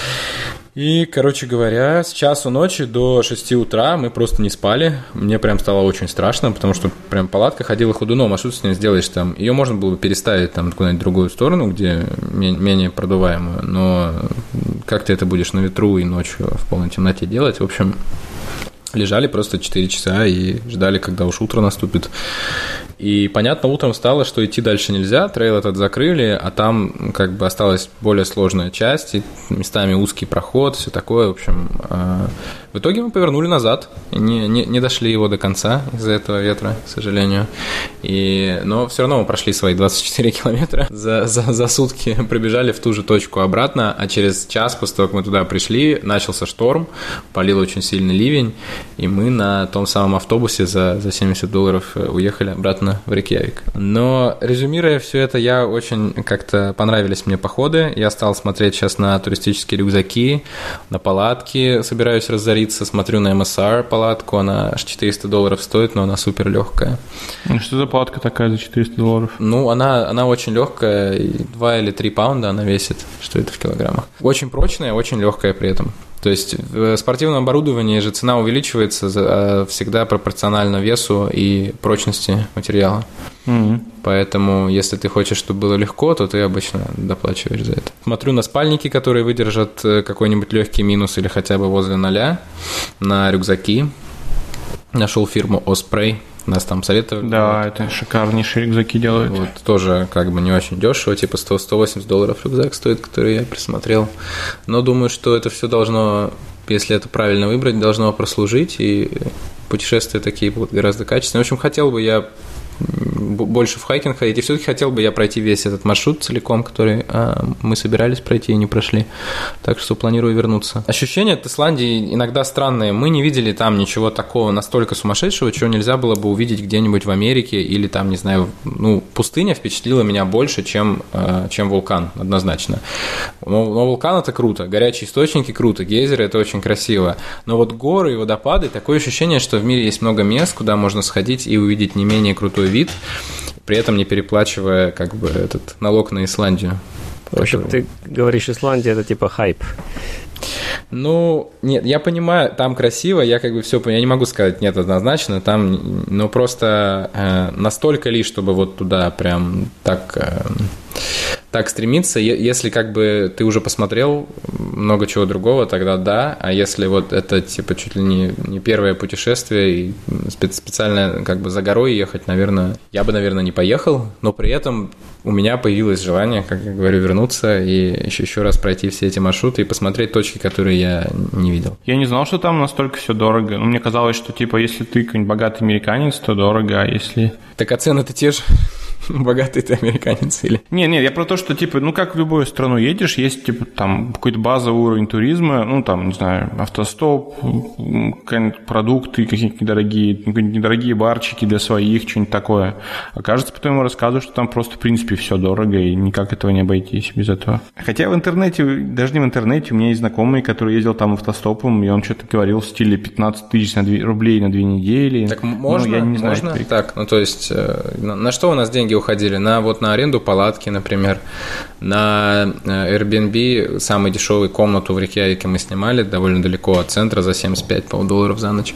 И, короче говоря, с часу ночи до шести утра мы просто не спали. Мне прям стало очень страшно, потому что прям палатка ходила ходуном, а что ты с ней сделаешь там? Ее можно было бы переставить там куда-нибудь в другую сторону, где менее продуваемую, но как ты это будешь на ветру и ночью в полной темноте делать? В общем, лежали просто четыре часа и ждали, когда уж утро наступит. И, понятно, утром стало, что идти дальше нельзя, трейл этот закрыли, а там как бы осталась более сложная часть, и местами узкий проход, все такое, в общем. В итоге мы повернули назад, и не, не, не дошли его до конца из-за этого ветра, к сожалению. И, но все равно мы прошли свои двадцать четыре километра за, за, за сутки, пробежали в ту же точку обратно, а через час после того, как мы туда пришли, начался шторм, полил очень сильный ливень, и мы на том самом автобусе за, за семьдесят долларов уехали обратно в Рейкьявик. Но, резюмируя все это, я очень как-то понравились мне походы. Я стал смотреть сейчас на туристические рюкзаки, на палатки, собираюсь разориться, смотрю на эм эс ар палатку, она аж четыреста долларов стоит, но она супер легкая. Что за палатка такая за четыреста долларов? Ну, она, она очень легкая, два или три паунда она весит, что это в килограммах. Очень прочная, очень легкая при этом. То есть в спортивном оборудовании же цена увеличивается всегда пропорционально весу и прочности материала. Mm-hmm. Поэтому, если ты хочешь, чтобы было легко, то ты обычно доплачиваешь за это. Смотрю на спальники, которые выдержат какой-нибудь легкий минус или хотя бы возле ноля, на рюкзаки. Нашел фирму Osprey. Нас там советовали. Да, вот. Это шикарнейшие рюкзаки делают. Вот, тоже как бы не очень дешево, типа сто - сто восемьдесят долларов рюкзак стоит, который я присмотрел. Но думаю, что это все должно, если это правильно выбрать, должно прослужить, и путешествия такие будут гораздо качественнее. В общем, хотел бы я больше в хайкинг ходить, и все-таки хотел бы я пройти весь этот маршрут целиком, который а, мы собирались пройти и не прошли, так что планирую вернуться. Ощущения от Исландии иногда странные, мы не видели там ничего такого настолько сумасшедшего, чего нельзя было бы увидеть где-нибудь в Америке, или там, не знаю, ну, пустыня впечатлила меня больше, чем, чем вулкан, однозначно. Но, но вулкан это круто, горячие источники круто, гейзеры это очень красиво, но вот горы и водопады, такое ощущение, что в мире есть много мест, куда можно сходить и увидеть не менее крутой вид, при этом не переплачивая как бы этот налог на Исландию. Общем, ты говоришь, Исландия это типа хайп. Ну, нет, я понимаю, там красиво, я как бы все понимаю, я не могу сказать нет однозначно, там, но просто э, настолько ли, чтобы вот туда прям так, э, так стремиться. Если как бы ты уже посмотрел много чего другого, тогда да. А если вот это типа чуть ли не, не первое путешествие и специально как бы за горой ехать, наверное, я бы, наверное, не поехал. Но при этом у меня появилось желание, как я говорю, вернуться и еще, еще раз пройти все эти маршруты и посмотреть точки, которые я не видел. Я не знал, что там настолько все дорого. Ну, мне казалось, что типа если ты какой-нибудь богатый американец, то дорого, а если... Так а цены-то те же. Богатый ты американец или... Не, не, я про то, что, типа, ну, как в любую страну едешь, есть, типа, там, какой-то базовый уровень туризма, ну, там, не знаю, автостоп, продукты какие-то недорогие, какие-то недорогие барчики для своих, что-нибудь такое. А кажется, потом ему рассказывают, что там просто, в принципе, все дорого, и никак этого не обойтись без этого. Хотя в интернете, даже не в интернете, у меня есть знакомый, который ездил там автостопом, и он что-то говорил в стиле пятнадцать тысяч рублей на две недели. Так можно? Ну, я не знаю, можно? Так, ну, то есть, на, на что у нас деньги уходили? На вот на аренду палатки, например, на Airbnb, самый дешевый комнату в Рейкьявике мы снимали довольно далеко от центра за семьдесят пять долларов за ночь.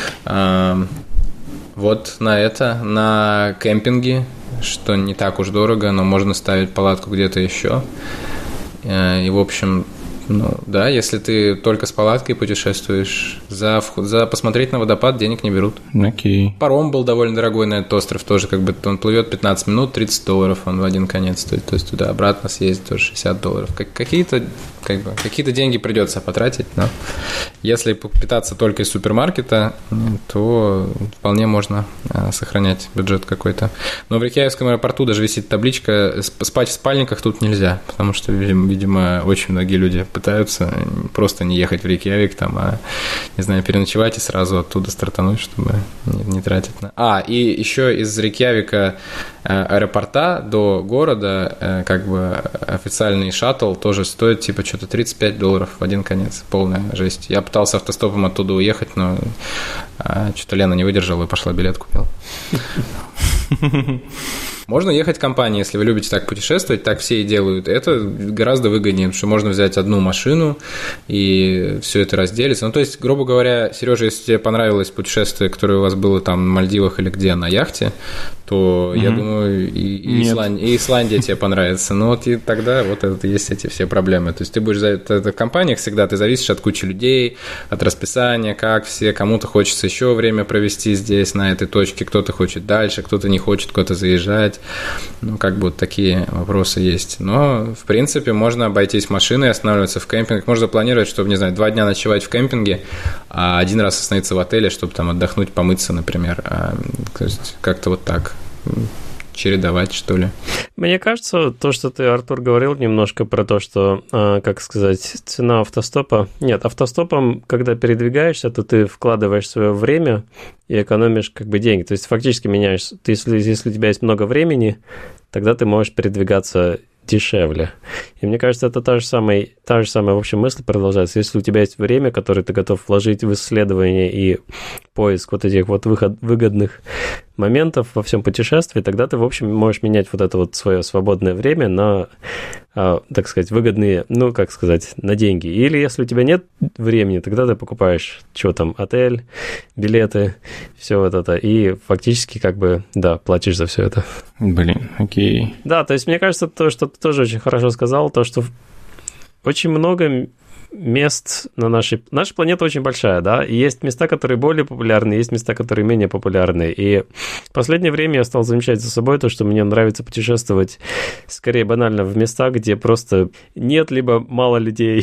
Вот на это, на кемпинге, что не так уж дорого, но можно ставить палатку где-то еще. И, в общем, ну да, если ты только с палаткой путешествуешь, за, вход, за посмотреть на водопад денег не берут. Окей. Паром был довольно дорогой на этот остров, тоже как бы он плывет пятнадцать минут, тридцать долларов он в один конец стоит, то есть туда-обратно съездить тоже шестьдесят долларов. Как, какие-то, как бы, какие-то деньги придется потратить, но если питаться только из супермаркета, то вполне можно а, сохранять бюджет какой-то. Но в Рейкьявикском аэропорту даже висит табличка «Спать в спальниках тут нельзя», потому что, видимо, очень многие люди пытаются просто не ехать в Рейкьявик, там, а, не знаю, переночевать и сразу оттуда стартануть, чтобы не, не тратить на... А, и еще из Рейкьявика э, аэропорта до города э, как бы официальный шаттл тоже стоит типа что-то тридцать пять долларов в один конец. Полная жесть. Я пытался автостопом оттуда уехать, но э, что-то Лена не выдержала и пошла билет купила. Можно ехать в компании, если вы любите так путешествовать, так все и делают. Это гораздо выгоднее, потому что можно взять одну машину и все это разделиться. Ну, то есть, грубо говоря, Сережа, если тебе понравилось путешествие, которое у вас было там в Мальдивах или где, на яхте, то, mm-hmm. я думаю, и, и, Исланд... и Исландия тебе понравится. Ну, вот и тогда вот это есть эти все проблемы. То есть, ты будешь в компаниях всегда, ты зависишь от кучи людей, от расписания, как все, кому-то хочется еще время провести здесь, на этой точке, кто-то хочет дальше, кто-то не хочет куда-то заезжать. Ну, как бы вот такие вопросы есть. Но, в принципе, можно обойтись машиной, останавливаться в кемпинг. Можно запланировать, чтобы, не знаю, два дня ночевать в кемпинге, а один раз остановиться в отеле, чтобы там отдохнуть, помыться, например. А, то есть, как-то вот так чередовать, что ли. Мне кажется, то, что ты, Артур, говорил немножко про то, что, э, как сказать, цена автостопа... Нет, автостопом, когда передвигаешься, то ты вкладываешь свое время и экономишь как бы деньги. То есть фактически меняешь... Ты, если, если у тебя есть много времени, тогда ты можешь передвигаться дешевле. И мне кажется, это та же самая, та же самая в общем мысль продолжается. Если у тебя есть время, которое ты готов вложить в исследование и поиск вот этих вот выход, выгодных моментов во всем путешествии, тогда ты, в общем, можешь менять вот это вот свое свободное время на, а, так сказать, выгодные, ну, как сказать, на деньги. Или если у тебя нет времени, тогда ты покупаешь, что там, отель, билеты, все вот это, и фактически как бы, да, платишь за все это. Блин, окей. Да, то есть мне кажется, то, что ты тоже очень хорошо сказал, то, что очень много мест на нашей... Наша планета очень большая, да, и есть места, которые более популярны, есть места, которые менее популярны. И в последнее время я стал замечать за собой то, что мне нравится путешествовать скорее банально в места, где просто нет либо мало людей.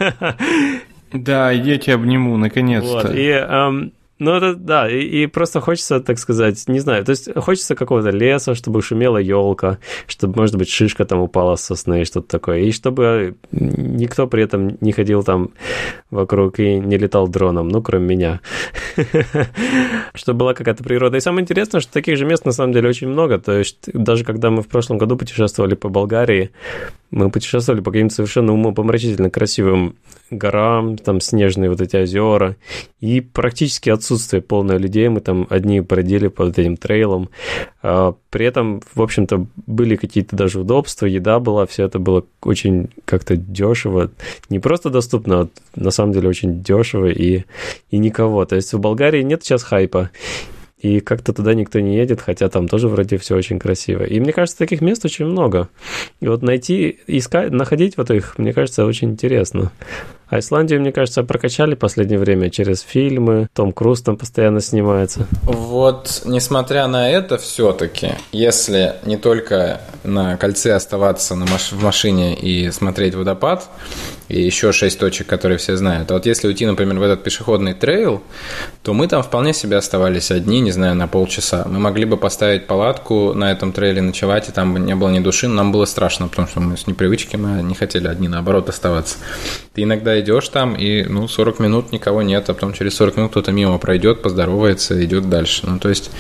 Да, я тебя обниму, наконец-то. Вот, и... Эм, Ну, это, да, и, и просто хочется, так сказать, не знаю, то есть хочется какого-то леса, чтобы шумела елка, чтобы, может быть, шишка там упала с сосны, что-то такое, и чтобы никто при этом не ходил там вокруг и не летал дроном, ну, кроме меня. Чтобы была какая-то природа. И самое интересное, что таких же мест, на самом деле, очень много, то есть даже когда мы в прошлом году путешествовали по Болгарии, мы путешествовали по каким-то совершенно умопомрачительно красивым горам, там снежные вот эти озера, и практически отсутствие полное людей, мы там одни бродили по вот этим трейлам. А при этом, в общем-то, были какие-то даже удобства, еда была, все это было очень как-то дешево, не просто доступно, а на самом деле очень дешево и, и никого. То есть в Болгарии нет сейчас хайпа. и как-то туда никто не едет, хотя там тоже вроде все очень красиво. И мне кажется, таких мест очень много. И вот найти, искать, находить вот их, мне кажется, очень интересно. А Исландию, мне кажется, прокачали в последнее время через фильмы. Том Круз там постоянно снимается. Вот, несмотря на это, все-таки, если не только на кольце оставаться на маш- в машине и смотреть водопад, и еще шесть точек, которые все знают, а вот если уйти, например, в этот пешеходный трейл, то мы там вполне себе оставались одни, не знаю, на полчаса. Мы могли бы поставить палатку на этом трейле, ночевать, и там бы не было ни души, но нам было страшно, потому что мы с непривычки, мы не хотели одни, наоборот, оставаться. Ты иногда идешь там, и, ну, сорок минут никого нет, а потом через сорок минут кто-то мимо пройдет, поздоровается, идет дальше. Ну, то есть,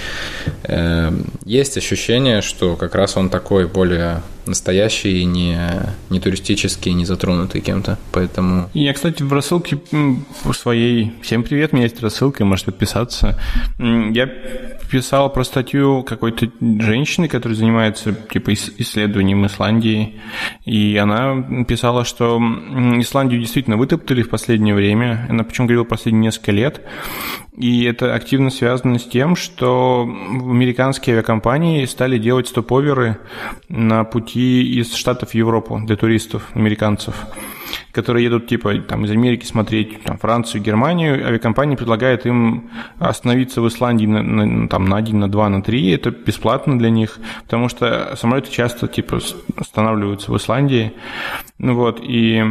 э, есть ощущение, что как раз он такой более настоящий, не, не туристический, не затронутый кем-то, поэтому... Я, кстати, в рассылке в своей... Всем привет, у меня есть рассылка, можете подписаться. Я писал про статью какой-то женщины, которая занимается, типа, исследованием Исландии, и она писала, что Исландию действительно вытоптали в последнее время, она причем говорила последние несколько лет, и это активно связано с тем, что американские авиакомпании стали делать стоповеры на пути из Штатов в Европу для туристов, американцев, которые едут типа там из Америки смотреть там, Францию, Германию. Авиакомпания предлагает им остановиться в Исландии на, на, там, на один, на два, на три. Это бесплатно для них, потому что самолеты часто типа останавливаются в Исландии. Ну вот, и,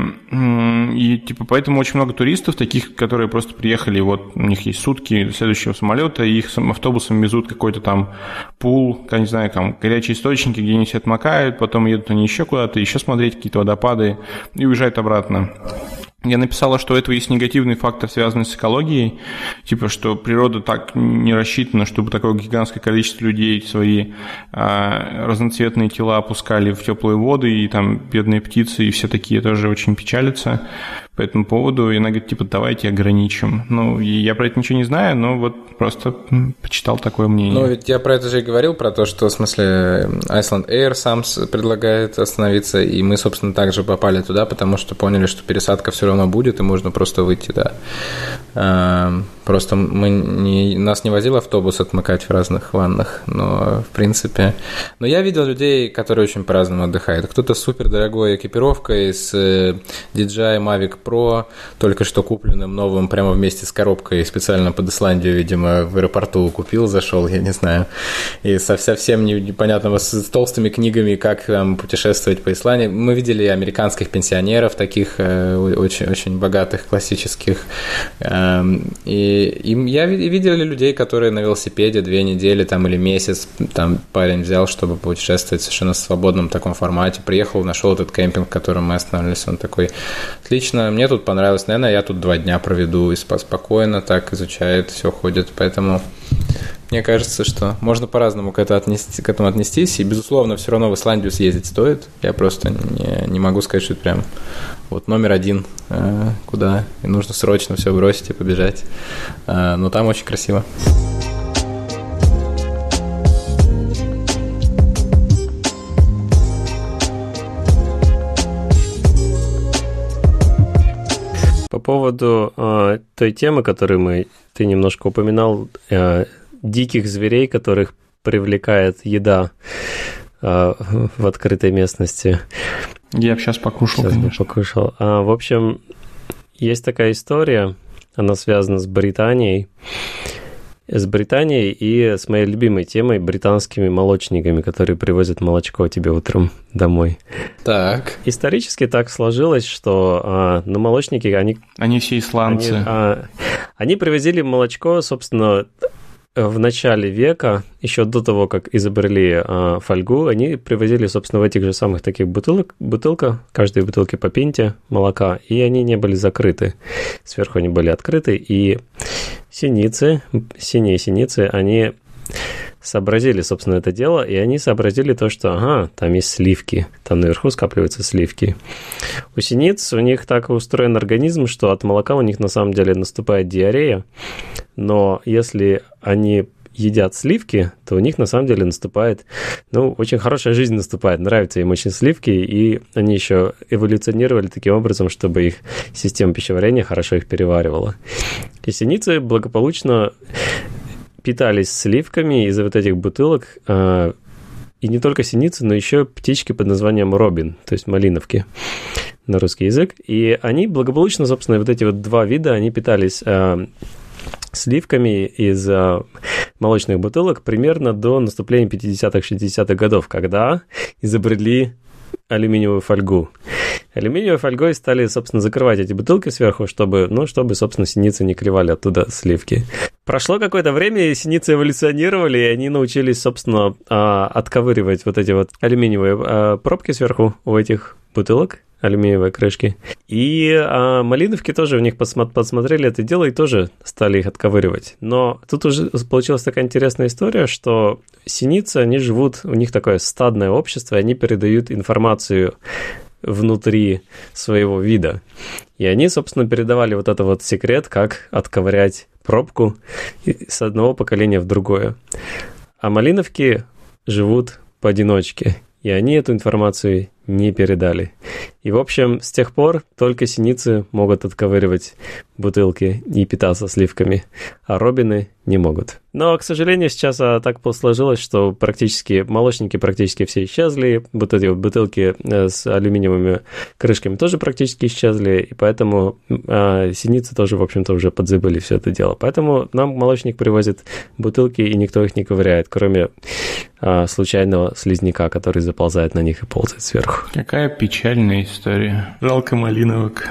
и типа поэтому очень много туристов, таких, которые просто приехали, вот у них есть сутки до следующего самолета, и их автобусом везут какой-то там пул, я не знаю, там горячие источники, где они все отмокают, потом едут они еще куда-то, еще смотреть какие-то водопады и уезжают обратно. Я написала, что у этого есть негативный фактор, связанный с экологией, типа, что природа так не рассчитана, чтобы такое гигантское количество людей свои а, разноцветные тела опускали в теплые воды, и там бедные птицы и все такие тоже очень печалятся по этому поводу, и она говорит, типа, давайте ограничим. Ну, я про это ничего не знаю, но вот просто почитал такое мнение. Ну, ведь я про это же и говорил, про то, что, в смысле, Iceland Air сам предлагает остановиться, и мы, собственно, также попали туда, потому что поняли, что пересадка все равно будет, и можно просто выйти, да. Просто мы не, нас не возил автобус отмыкать в разных ваннах, но, в принципе... Но я видел людей, которые очень по-разному отдыхают. Кто-то с супердорогой экипировкой, с ди джей ай Mavic Pro, только что купленным новым, прямо вместе с коробкой, специально под Исландию, видимо, в аэропорту купил, зашел, я не знаю, и со совсем непонятного, с толстыми книгами, как там путешествовать по Исландии. Мы видели американских пенсионеров, таких очень, очень богатых, классических, и И я видел людей, которые на велосипеде две недели там, или месяц там, парень взял, чтобы путешествовать в совершенно свободном таком формате. Приехал, нашел этот кемпинг, в котором мы останавливались. Он такой, отлично, мне тут понравилось. Наверное, я тут два дня проведу и спокойно так изучает, все ходит. Поэтому мне кажется, что можно по-разному к, это отнести, к этому отнестись. И, безусловно, все равно в Исландию съездить стоит. Я просто не, не могу сказать, что это прям вот номер один, куда и нужно срочно все бросить и побежать. Но там очень красиво. По поводу э, той темы, которую мы, ты немножко упоминал, э, диких зверей, которых привлекает еда э, в открытой местности. Я бы сейчас покушал, сейчас конечно. Бы покушал. А, в общем, есть такая история, она связана с Британией, с Британией и с моей любимой темой, британскими молочниками, которые привозят молочко тебе утром домой. Так. Исторически так сложилось, что а, ну, молочники, они... Они все исландцы. Они, а, они привозили молочко, собственно, в начале века, еще до того, как изобрели а, фольгу, они привозили, собственно, в этих же самых таких бутылок, бутылка, каждой бутылке по пинте молока, и они не были закрыты. Сверху они были открыты, и синицы, синие синицы, они сообразили, собственно, это дело, и они сообразили то, что, ага, там есть сливки, там наверху скапливаются сливки. У синиц, у них так устроен организм, что от молока у них на самом деле наступает диарея, но если они едят сливки, то у них на самом деле наступает, ну, очень хорошая жизнь наступает, нравятся им очень сливки, и они еще эволюционировали таким образом, чтобы их система пищеварения хорошо их переваривала. И синицы благополучно питались сливками из вот этих бутылок, э, и не только синицы, но еще птички под названием робин, то есть малиновки на русский язык. И они благополучно, собственно, вот эти вот два вида, они питались э, сливками из э, молочных бутылок примерно до наступления пятидесятых-шестидесятых годов, когда изобрели алюминиевую фольгу. Алюминиевой фольгой стали, собственно, закрывать эти бутылки сверху, чтобы, ну, чтобы, собственно, синицы не клевали оттуда сливки. Прошло какое-то время, и синицы эволюционировали, и они научились, собственно, отковыривать вот эти вот алюминиевые пробки сверху у этих бутылок, алюминиевые крышки. И а, малиновки тоже в них посмо- посмотрели это дело и тоже стали их отковыривать. Но тут уже получилась такая интересная история, что синицы, они живут, у них такое стадное общество, и они передают информацию внутри своего вида. И они, собственно, передавали вот этот вот секрет, как отковырять пробку с одного поколения в другое. А малиновки живут поодиночке, и они эту информацию не передали. И, в общем, с тех пор только синицы могут отковыривать бутылки и питаться сливками, а робины не могут. Но, к сожалению, сейчас а, так сложилось, что практически молочники практически все исчезли, вот эти вот бутылки а, с алюминиевыми крышками тоже практически исчезли, и поэтому а, синицы тоже, в общем-то, уже подзабыли все это дело. Поэтому нам молочник привозит бутылки, и никто их не ковыряет, кроме а, случайного слизняка, который заползает на них и ползает сверху. Какая печальная история. Жалко малиновок.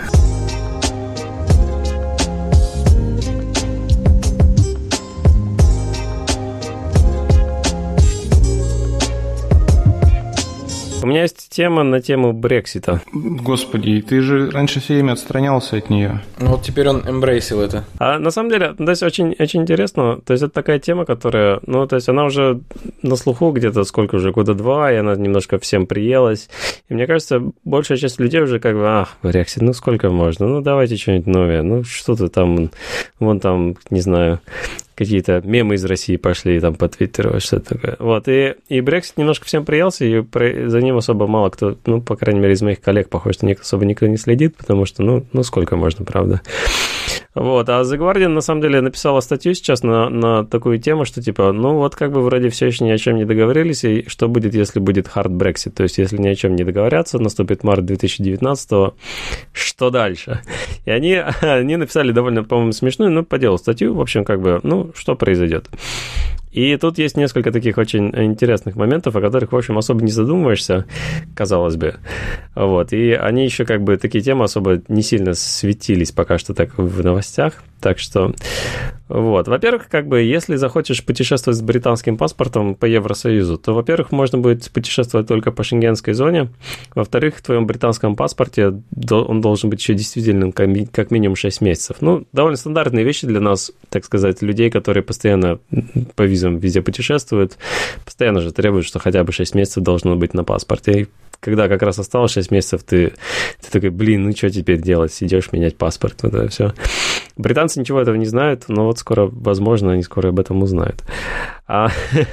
У меня есть тема на тему Брексита. Господи, ты же раньше все время отстранялся от нее. Ну вот теперь он эмбрейсил это. А на самом деле, то есть очень, очень интересно, то есть это такая тема, которая, ну, то есть она уже на слуху где-то сколько уже, года два, и она немножко всем приелась. И мне кажется, большая часть людей уже как бы, ах, Брексит, ну сколько можно, ну давайте что-нибудь новое, ну что-то там, вон там, не знаю, какие-то мемы из России пошли там по Твиттеру, что-то такое. Вот, и, и Brexit немножко всем приелся, и про, за ним особо мало кто, ну, по крайней мере, из моих коллег, похоже, что никто, особо никто не следит, потому что, ну, ну, сколько можно, правда. Вот, а The Guardian, на самом деле, написала статью сейчас на, на такую тему, что, типа, ну, вот как бы вроде все еще ни о чем не договорились, и что будет, если будет hard Brexit, то есть, если ни о чем не договорятся, наступит март две тысячи девятнадцатого, что дальше? И они, они написали довольно, по-моему, смешную, но по делу статью, в общем, как бы, ну, что произойдет. И тут есть несколько таких очень интересных моментов, о которых, в общем, особо не задумываешься, казалось бы. Вот. И они еще как бы такие темы особо не сильно светились пока что так в новостях. Так что, вот. Во-первых, как бы, если захочешь путешествовать с британским паспортом по Евросоюзу, то, во-первых, можно будет путешествовать только по шенгенской зоне. Во-вторых, в твоем британском паспорте он должен быть еще действительным как минимум шесть месяцев. Ну, довольно стандартные вещи для нас, так сказать, людей, которые постоянно по визам везде путешествуют. Постоянно же требуют, что хотя бы шесть месяцев должно быть на паспорте. И когда как раз осталось шесть месяцев, ты, ты такой, блин, ну что теперь делать? Идешь менять паспорт, вот это все. Британцы ничего этого не знают, но вот скоро, возможно, они скоро об этом узнают. А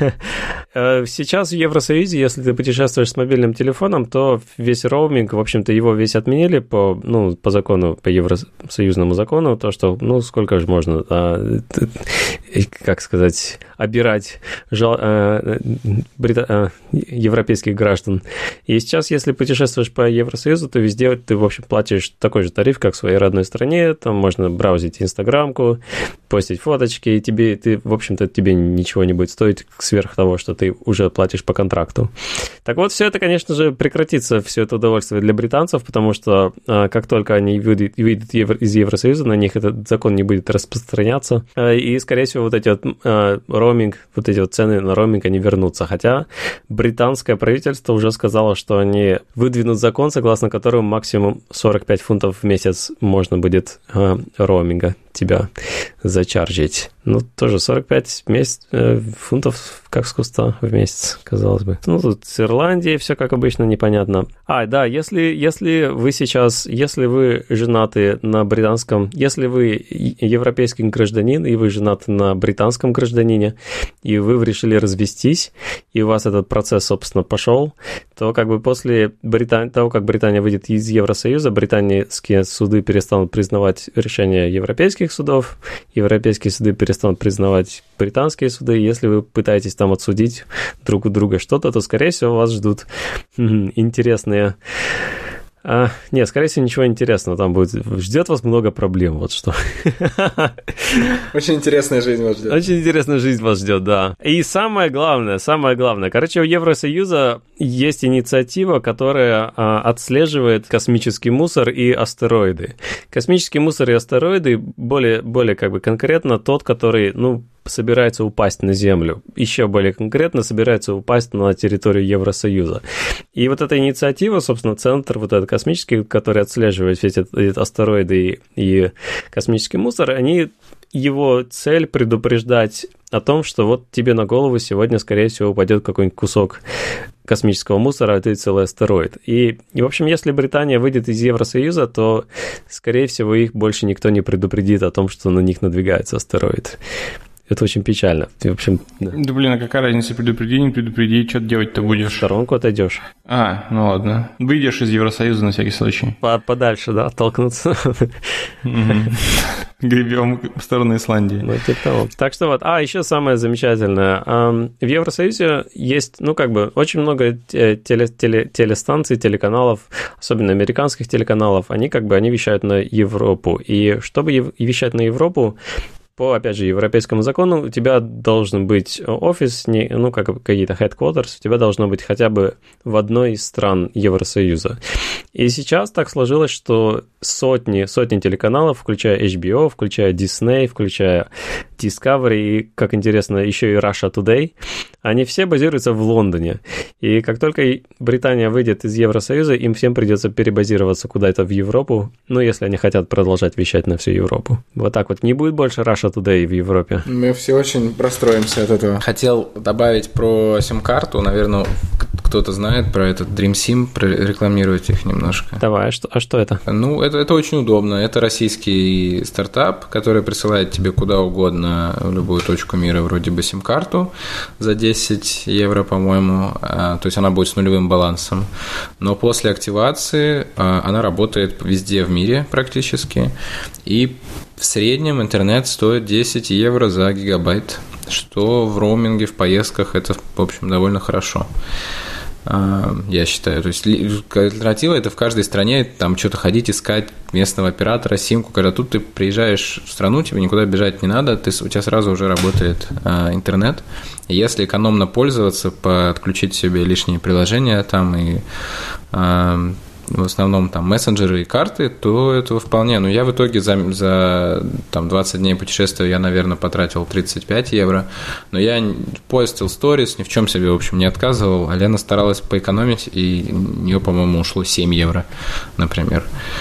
сейчас в Евросоюзе, если ты путешествуешь с мобильным телефоном, то весь роуминг, в общем-то, его весь отменили по, ну, по закону, по евросоюзному закону, то, что, ну, сколько же можно, а, как сказать, обирать жал, а, брита, а, европейских граждан. И сейчас, если путешествуешь по Евросоюзу, то везде ты, в общем, платишь такой же тариф, как в своей родной стране, там можно браузить инстаграмку, постить фоточки, и тебе, ты, в общем-то, тебе ничего не будет стоить сверх того, что ты уже платишь по контракту. Так вот, все это, конечно же, прекратится, все это удовольствие для британцев, потому что а, как только они выйдут, выйдут из Евросоюза, на них этот закон не будет распространяться, а, и, скорее всего, вот эти вот а, роуминг, вот эти вот цены на роуминг, они вернутся. Хотя британское правительство уже сказало, что они выдвинут закон, согласно которому максимум сорок пять фунтов в месяц можно будет а, роуминга тебя зачаржить. Ну, тоже сорок пять месяц, э, фунтов как с куста в месяц, казалось бы. Ну, тут с Ирландией все как обычно непонятно. А, да, если, если вы сейчас, если вы женаты на британском, если вы европейский гражданин, и вы женаты на британском гражданине, и вы решили развестись, и у вас этот процесс, собственно, пошел, то как бы после Британ... того, как Британия выйдет из Евросоюза, британские суды перестанут признавать решения европейских судов, европейские суды перестанут признавать британские суды. Если вы пытаетесь там отсудить друг у друга что-то, то, скорее всего, вас ждут интересные... А, нет, скорее всего, ничего интересного там будет. Ждет вас много проблем, вот что. Очень интересная жизнь вас ждет. Очень интересная жизнь вас ждет, да. И самое главное, самое главное. Короче, у Евросоюза есть инициатива, которая а, отслеживает космический мусор и астероиды. Космический мусор и астероиды более, более как бы конкретно тот, который, ну, собирается упасть на Землю. Еще более конкретно, собирается упасть на территорию Евросоюза. И вот эта инициатива, собственно, центр вот этот космический, который отслеживает все эти, эти астероиды и, и космический мусор, они, его цель предупреждать о том, что вот тебе на голову сегодня, скорее всего, упадет какой-нибудь кусок космического мусора, а это целый астероид. И, и, в общем, если Британия выйдет из Евросоюза, то, скорее всего, их больше никто не предупредит о том, что на них надвигается астероид. Это очень печально. Ты, в общем, да. Да, блин, а какая разница, предупреди, не предупреди, что ты делать-то будешь? В сторонку отойдешь. А, ну ладно. Выйдешь из Евросоюза на всякий случай. Подальше, да, оттолкнуться. Гребем в сторону Исландии. Ну, типа того. Так что вот, а, еще самое замечательное. В Евросоюзе есть, ну, как бы, очень много теле, теле, телестанций, телеканалов, особенно американских телеканалов, они как бы, они вещают на Европу. И чтобы вещать на Европу, по, опять же, европейскому закону у тебя должен быть офис, не, ну, как какие-то headquarters, у тебя должно быть хотя бы в одной из стран Евросоюза. И сейчас так сложилось, что сотни, сотни телеканалов, включая эйч би о, включая Disney, включая Discovery и, как интересно, еще и Russia Today, они все базируются в Лондоне. И как только Британия выйдет из Евросоюза, им всем придется перебазироваться куда-то в Европу, ну, если они хотят продолжать вещать на всю Европу. Вот так вот. Не будет больше Russia Today в Европе. Мы все очень расстроимся от этого. Хотел добавить про сим-карту. Наверное, кто-то знает про этот Dream Sim, рекламировать их немножко. Давай, а что, а что это? Ну, это, это очень удобно. Это российский стартап, который присылает тебе куда угодно в любую точку мира вроде бы сим-карту за десять евро, по-моему. То есть она будет с нулевым балансом. Но после активации она работает везде в мире практически. И в среднем интернет стоит десять евро за гигабайт, что в роуминге, в поездках это, в общем, довольно хорошо. Я считаю, то есть альтернатива – это в каждой стране там что-то ходить, искать местного оператора, симку, когда тут ты приезжаешь в страну, тебе никуда бежать не надо, ты, у тебя сразу уже работает а, интернет. И если экономно пользоваться, подключить себе лишние приложения там и а, в основном там мессенджеры и карты, то этого вполне. Но я в итоге за, за там, двадцать дней путешествия я, наверное, потратил тридцать пять евро. Но я постил сторис, ни в чем себе, в общем, не отказывал. А Лена старалась поэкономить, и у нее, по-моему, ушло семь евро, например.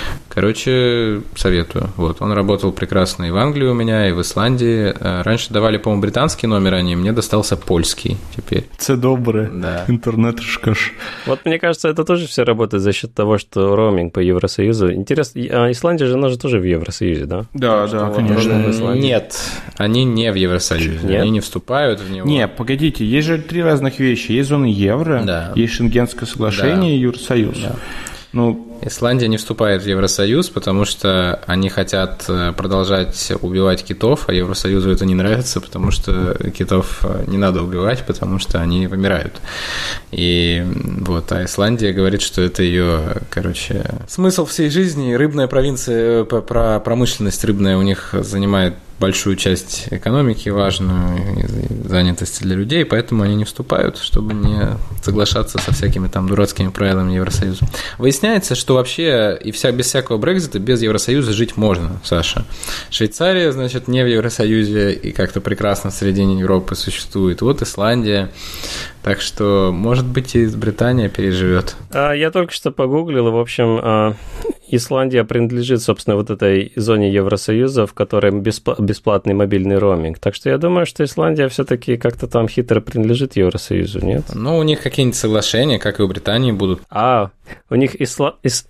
Короче, советую. Вот. Он работал прекрасно и в Англии у меня, и в Исландии. Раньше давали, по-моему, британский номер, они, мне достался польский теперь. Це добре. Да. Интернет-шка ж. Вот мне кажется, это тоже все работает за счет того, что роуминг по Евросоюзу. Интересно, а Исландия же, она же тоже в Евросоюзе, да? Да, да, конечно. Нет, они не в Евросоюзе. Нет? Они не вступают в него. Не, погодите, есть же три разных вещи. Есть зона евро, да. Есть Шенгенское соглашение, да. И Евросоюз. Да. Ну, Исландия не вступает в Евросоюз, потому что они хотят продолжать убивать китов, а Евросоюзу это не нравится, потому что китов не надо убивать, потому что они вымирают. И вот, а Исландия говорит, что это ее, короче, смысл всей жизни. Рыбная провинция, про промышленность рыбная у них занимает большую часть экономики, важную занятости для людей, поэтому они не вступают, чтобы не соглашаться со всякими там дурацкими правилами Евросоюза. Выясняется, что вообще и вся, без всякого Брексита, без Евросоюза жить можно, Саша. Швейцария, значит, не в Евросоюзе и как-то прекрасно в середине Европы существует. Вот Исландия. Так что, может быть, и Британия переживет. Я только что погуглил, и, в общем, Исландия принадлежит, собственно, вот этой зоне Евросоюза, в которой бесплатный мобильный роуминг. Так что я думаю, что Исландия все-таки как-то там хитро принадлежит Евросоюзу, нет? Ну, у них какие-нибудь соглашения, как и у Британии, будут. А, у них исла- ис-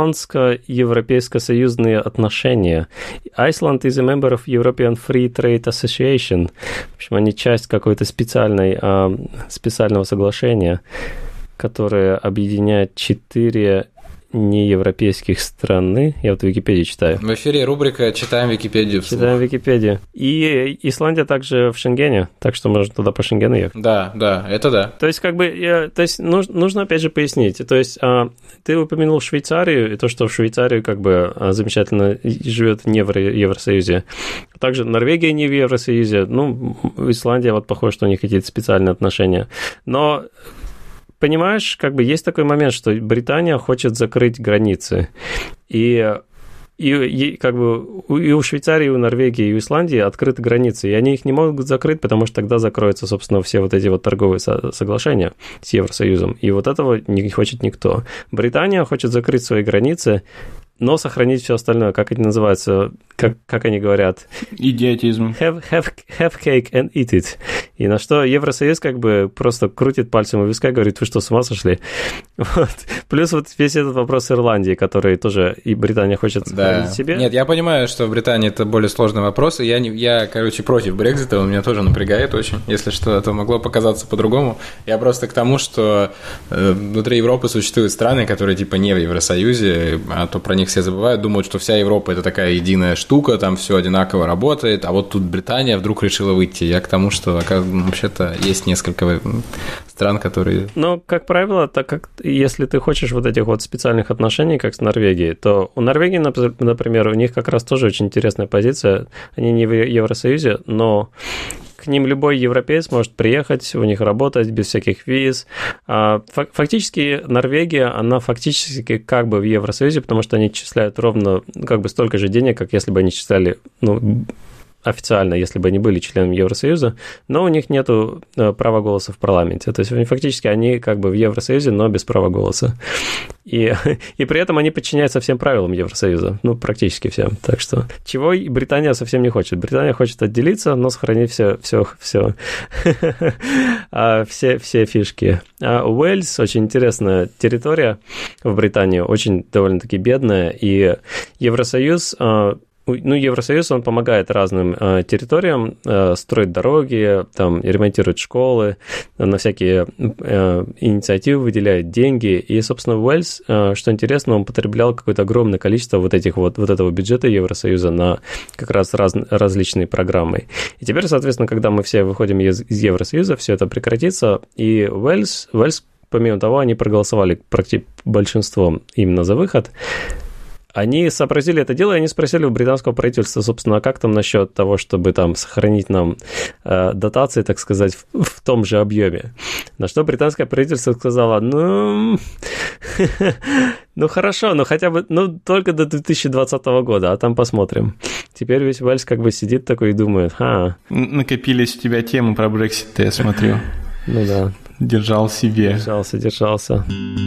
исландско-европейско-союзные отношения. Iceland is a member of European Free Trade Association. В общем, они часть какой-то специальной, а, специального соглашения. которая объединяет четыре неевропейских страны. Я вот в Википедии читаю. В эфире рубрика «Читаем Википедию вслух». Читаем Википедию. И Исландия также в Шенгене, так что можно туда по Шенгену ехать. Да, да, это да. То есть, как бы, я, то есть, нужно, нужно опять же пояснить. То есть, а, ты упомянул Швейцарию, и то, что в Швейцарии, как бы, замечательно живет не в Евросоюзе. Также Норвегия не в Евросоюзе. Ну, Исландия, вот, похоже, что у них какие-то специальные отношения. Но... Понимаешь, как бы есть такой момент, что Британия хочет закрыть границы. И, и, и как бы и у Швейцарии, и у Норвегии, и у Исландии открыты границы. И они их не могут закрыть, потому что тогда закроются, собственно, все вот эти вот торговые со- соглашения с Евросоюзом. И вот этого не хочет никто. Британия хочет закрыть свои границы, но сохранить все остальное, как это называется, как, как они говорят. Идиотизм. Have, have, have cake and eat it. И на что Евросоюз как бы просто крутит пальцем у виска и говорит, вы что, с ума сошли? Вот. Плюс вот весь этот вопрос Ирландии, который тоже и Британия хочет сохранить да. себе. Нет, я понимаю, что в Британии это более сложный вопрос, и я, не, я, короче, против Брексита, он меня тоже напрягает очень. Если что, это могло показаться по-другому. Я просто к тому, что э, внутри Европы существуют страны, которые типа не в Евросоюзе, а то про них все забывают, думают, что вся Европа это такая единая штука, там все одинаково работает, а вот тут Британия вдруг решила выйти. Я к тому, что вообще-то есть несколько стран, которые... Но, как правило, так как если ты хочешь вот этих вот специальных отношений, как с Норвегией, то у Норвегии, например, у них как раз тоже очень интересная позиция. Они не в Евросоюзе, но к ним любой европеец может приехать, у них работать без всяких виз. Фактически Норвегия, она фактически как бы в Евросоюзе, потому что они числяют ровно как бы столько же денег, как если бы они числяли, ну, официально, если бы они были членами Евросоюза, но у них нет права голоса в парламенте. То есть фактически они как бы в Евросоюзе, но без права голоса. И, и при этом они подчиняются всем правилам Евросоюза, ну, практически всем. Так что чего Британия совсем не хочет. Британия хочет отделиться, но сохранить все, все, все, все, все фишки. А Уэльс очень интересная территория в Британии, очень довольно-таки бедная, и Евросоюз... Ну, Евросоюз, он помогает разным э, территориям, э, строить дороги, там, ремонтирует школы, э, на всякие э, инициативы выделяет деньги. И, собственно, Уэльс, э, что интересно, он потреблял какое-то огромное количество вот этих вот, вот этого бюджета Евросоюза на как раз, раз различные программы. И теперь, соответственно, когда мы все выходим из, из Евросоюза, все это прекратится, и Уэльс, Уэльс, помимо того, они проголосовали практически большинством именно за выход. Они сообразили это дело, и они спросили у британского правительства, собственно, а как там насчет того, чтобы там сохранить нам э, дотации, так сказать, в, в том же объеме. На что британское правительство сказало, ну, ну хорошо, но хотя бы, ну, только до две тысячи двадцатого года, а там посмотрим. Теперь весь Уэльс как бы сидит такой и думает, ха. Накопились у тебя темы про Брексит, я смотрю. Ну да. Держал себе. Держался, держался.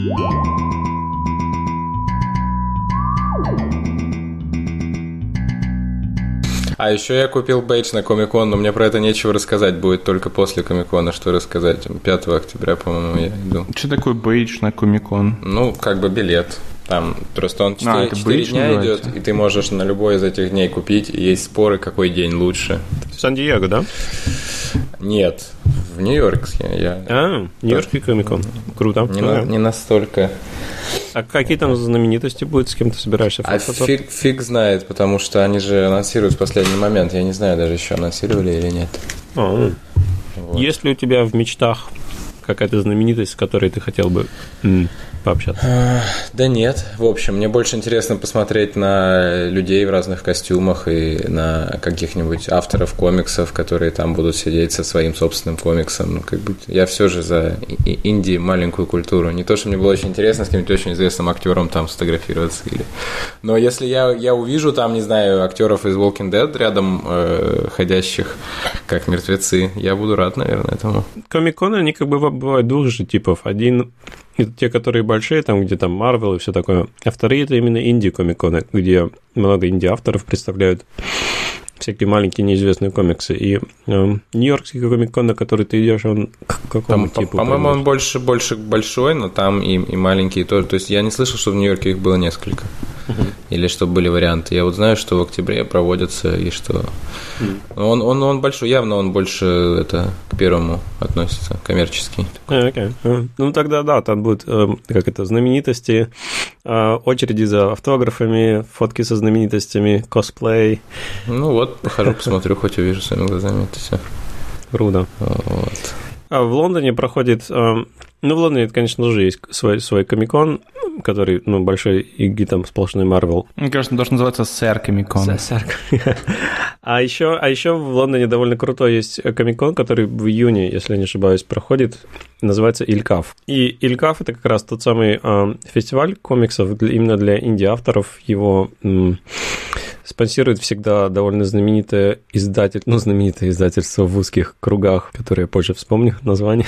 А еще я купил бейдж на Комик-кон, но мне про это нечего рассказать, будет только после Комик-кона, что рассказать. пятого октября, по-моему, я иду. Что такое бейдж на Комик-кон? Ну, как бы билет. Там просто он четыре, а, четыре дня называется? Идет, и ты можешь на любой из этих дней купить, и есть споры, какой день лучше. В Сан-Диего, да? Нет, в Нью-Йорке. Я... А, Нью-Йоркский Комик-кон. Круто. Не, на, не настолько. А какие там знаменитости будут, с кем ты собираешься? А фиг, фиг знает, потому что они же анонсируют в последний момент. Я не знаю даже еще, анонсировали или нет. А, вот. Есть ли у тебя в мечтах какая-то знаменитость, с которой ты хотел бы м, пообщаться? Да нет. В общем, мне больше интересно посмотреть на людей в разных костюмах и на каких-нибудь авторов комиксов, которые там будут сидеть со своим собственным комиксом. Ну, как бы я все же за инди, маленькую культуру. Не то, что мне было очень интересно с каким-то очень известным актером там сфотографироваться. Или... Но если я, я увижу там, не знаю, актеров из Walking Dead рядом э, ходящих, как мертвецы, я буду рад, наверное, этому. Комик-коны, они как бы бывают двух же типов. Один – это те, которые большие, там, где там Marvel и все такое. А вторые – это именно инди-комик-коны, где много инди-авторов представляют всякие маленькие неизвестные комиксы. И э, нью-йоркский комик-кон, на который ты идешь, он к какому там, типу? По- по-моему, он больше, больше большой, но там и, и маленькие тоже. То есть я не слышал, что в Нью-Йорке их было несколько. Uh-huh. или чтобы были варианты. Я вот знаю, что в октябре проводятся, и что mm. он, он, он большой, явно он больше это, к первому относится, коммерческий. Okay. Okay. Ну, тогда да, там будут, как это, знаменитости, очереди за автографами, фотки со знаменитостями, косплей. Ну вот, похожу, посмотрю, хоть увижу своими глазами это все. Круто. Вот. А в Лондоне проходит... Ну, в Лондоне, конечно, тоже есть свой, свой комик-кон, который, ну, большой и там сплошной Marvel. Мне кажется, он должен называться Сэр Комик-кон. Сэр. А еще, а еще в Лондоне довольно крутой есть комик-кон, который в июне, если я не ошибаюсь, проходит. Называется Илькаф. И Илькаф — это как раз тот самый э, фестиваль комиксов для, именно для инди-авторов. Его м, спонсирует всегда довольно знаменитое издательство, ну, знаменитое издательство в узких кругах, которое я позже вспомню название.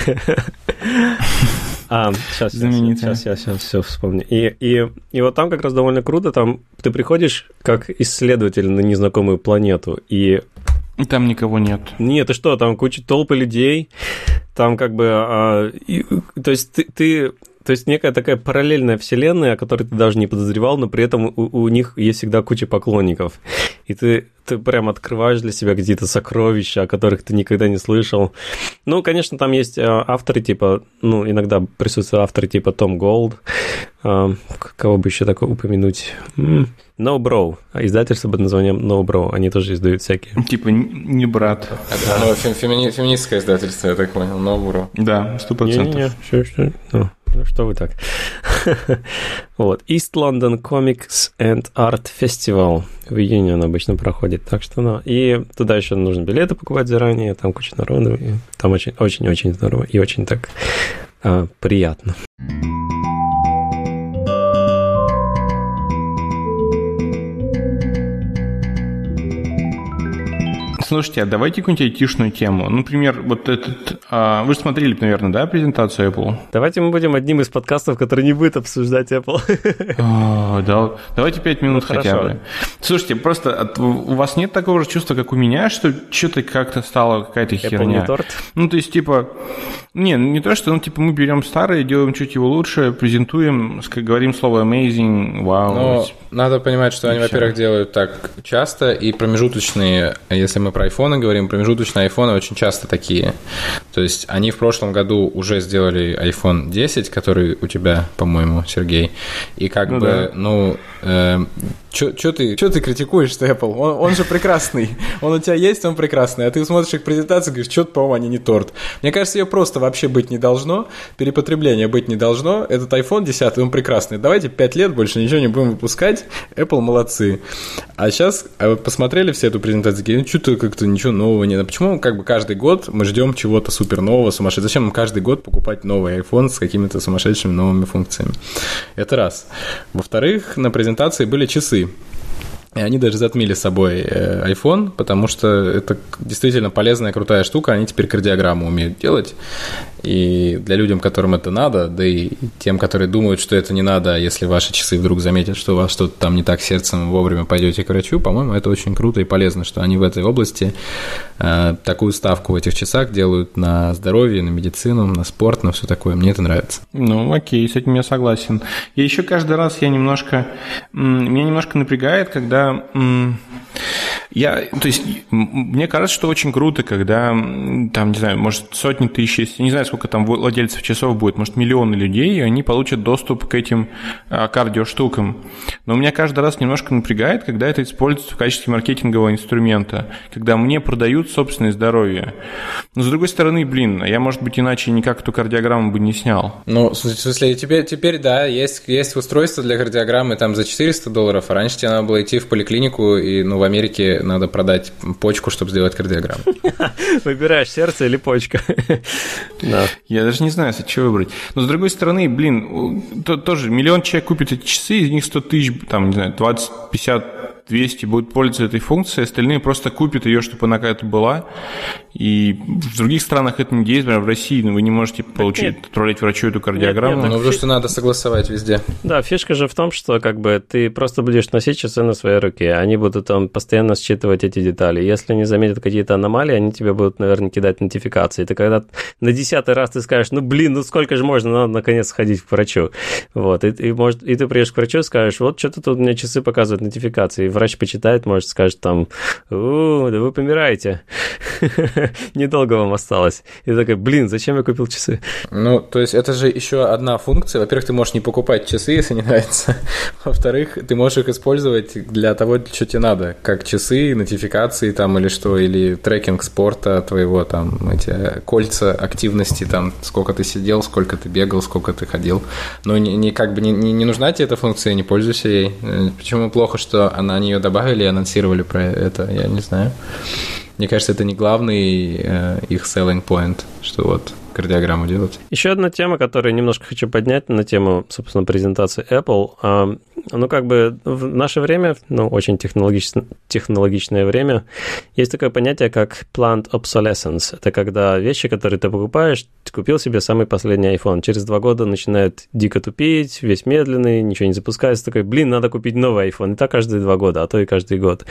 А, сейчас, сейчас, сейчас, сейчас все вспомню. И, и, и вот там как раз довольно круто, там ты приходишь как исследователь на незнакомую планету, и... И там никого нет. Нет, ты что, там куча толпы людей, там как бы... А, и, то есть ты... ты То есть некая такая параллельная вселенная, о которой ты даже не подозревал, но при этом у, у них есть всегда куча поклонников. И ты, ты прям открываешь для себя какие-то сокровища, о которых ты никогда не слышал. Ну, конечно, там есть авторы типа, ну, иногда присутствуют авторы типа Том Голд. Кого бы еще такое упомянуть? No Bro. Издательство под названием No Bro. Они тоже издают всякие. Типа не брат. Это ну, феми- феминистское издательство, я так понял. No Bro. Да, сто процентов. Не-не-не, что, что? Ну, что вы так? Вот. East London Comics and Art Festival. В июне он обычно проходит. Так что, ну, и туда еще нужно билеты покупать заранее, там куча народу. И там очень-очень-очень здорово и очень так а, приятно. Слушайте, а давайте какую-нибудь айтишную тему. Например, вот этот... А, вы же смотрели, наверное, да, презентацию Apple? Давайте мы будем одним из подкастов, который не будет обсуждать Apple. О, да, давайте пять минут ну, хотя бы. Слушайте, просто от, у вас нет такого же чувства, как у меня, что что-то как-то стало какая-то Apple херня? не торт? Ну, то есть, типа... Не, не то, что, ну, типа, мы берем старое, делаем чуть его лучше, презентуем, говорим слово amazing, вау. Но надо понимать, что они, все. Во-первых, делают так часто, и промежуточные, если мы про айфоны говорим, промежуточные айфоны очень часто такие. То есть они в прошлом году уже сделали айфон десять, который у тебя, по-моему, Сергей, и как ну, бы, да. ну... Э, Что ты, ты критикуешь-то Apple? Он, он же прекрасный. Он у тебя есть, он прекрасный. А ты смотришь их презентацию и говоришь, что-то, по-моему, они не торт. Мне кажется, ее просто вообще быть не должно. Перепотребления быть не должно. Этот iPhone десять, он прекрасный. Давайте пять лет больше ничего не будем выпускать. Apple молодцы. А сейчас а вот посмотрели все эту презентацию, ну, что-то как-то ничего нового нет. А почему как бы каждый год мы ждем чего-то супер нового, сумасшедшего? Зачем нам каждый год покупать новый iPhone с какими-то сумасшедшими новыми функциями? Это раз. Во-вторых, на презентации были часы. И они даже затмили с собой iPhone, потому что это действительно полезная, крутая штука. Они теперь кардиограмму умеют делать. И для людей, которым это надо, да и тем, которые думают, что это не надо, если ваши часы вдруг заметят, что у вас что-то там не так с сердцем, вовремя пойдете к врачу, по-моему, это очень круто и полезно, что они в этой области э, такую ставку в этих часах делают на здоровье, на медицину, на спорт, на все такое. Мне это нравится. Ну, окей, с этим я согласен. И еще каждый раз я немножко... Меня немножко напрягает, когда... Я, то есть, мне кажется, что очень круто, когда, там, не знаю, может, сотни тысяч, я не знаю, сколько там владельцев часов будет, может, миллионы людей, и они получат доступ к этим кардиоштукам. Но меня каждый раз немножко напрягает, когда это используется в качестве маркетингового инструмента, когда мне продают собственное здоровье. Но, с другой стороны, блин, я, может быть, иначе никак эту кардиограмму бы не снял. Ну, в смысле, теперь, теперь да, есть, есть устройство для кардиограммы там за четыреста долларов, а раньше тебе надо было идти в поликлинику, и, ну, в Америке надо продать почку, чтобы сделать кардиограмму. Выбираешь, сердце или почка. Да. Я даже не знаю, что выбрать. Но, с другой стороны, блин, то, тоже миллион человек купит эти часы, из них сто тысяч, там, не знаю, двадцать-пятьдесят двести будут пользоваться этой функцией, остальные просто купят ее, чтобы она какая-то была. И в других странах это не есть, например, в России вы не можете получить, отправлять врачу эту кардиограмму. Нет, нет, ну, потому что надо согласовать везде. Да, фишка же в том, что как бы ты просто будешь носить часы на своей руке, они будут там постоянно считывать эти детали. Если они заметят какие-то аномалии, они тебе будут, наверное, кидать нотификации. Ты когда на десятый раз ты скажешь, ну, блин, ну сколько же можно, надо наконец сходить к врачу. Вот, и, и, может, и ты приедешь к врачу и скажешь, вот что-то тут у меня часы показывают нотификации. И врач почитает, может, скажет там, у, да вы помираете. Недолго вам осталось. И ты такой, блин, зачем я купил часы? Ну, то есть это же еще одна функция. Во-первых, ты можешь не покупать часы, если не нравится. Во-вторых, ты можешь их использовать для того, что тебе надо. Как часы, нотификации там или что, или трекинг спорта твоего, там, эти кольца активности, там, сколько ты сидел, сколько ты бегал, сколько ты ходил. Но не, не, как бы не, не, не нужна тебе эта функция, не пользуйся ей. Почему плохо, что она нее добавили и анонсировали про это, я не знаю. Мне кажется, это не главный э, их selling point, что вот кардиограмму делать. Еще одна тема, которую немножко хочу поднять на тему, собственно, презентации Apple. А, ну, как бы в наше время, ну, очень технологично, технологичное время, есть такое понятие, как planned obsolescence. Это когда вещи, которые ты покупаешь, ты купил себе самый последний iPhone. Через два года начинает дико тупить, весь медленный, ничего не запускается. Такой, блин, надо купить новый iPhone. И так каждые два года, а то и каждый год.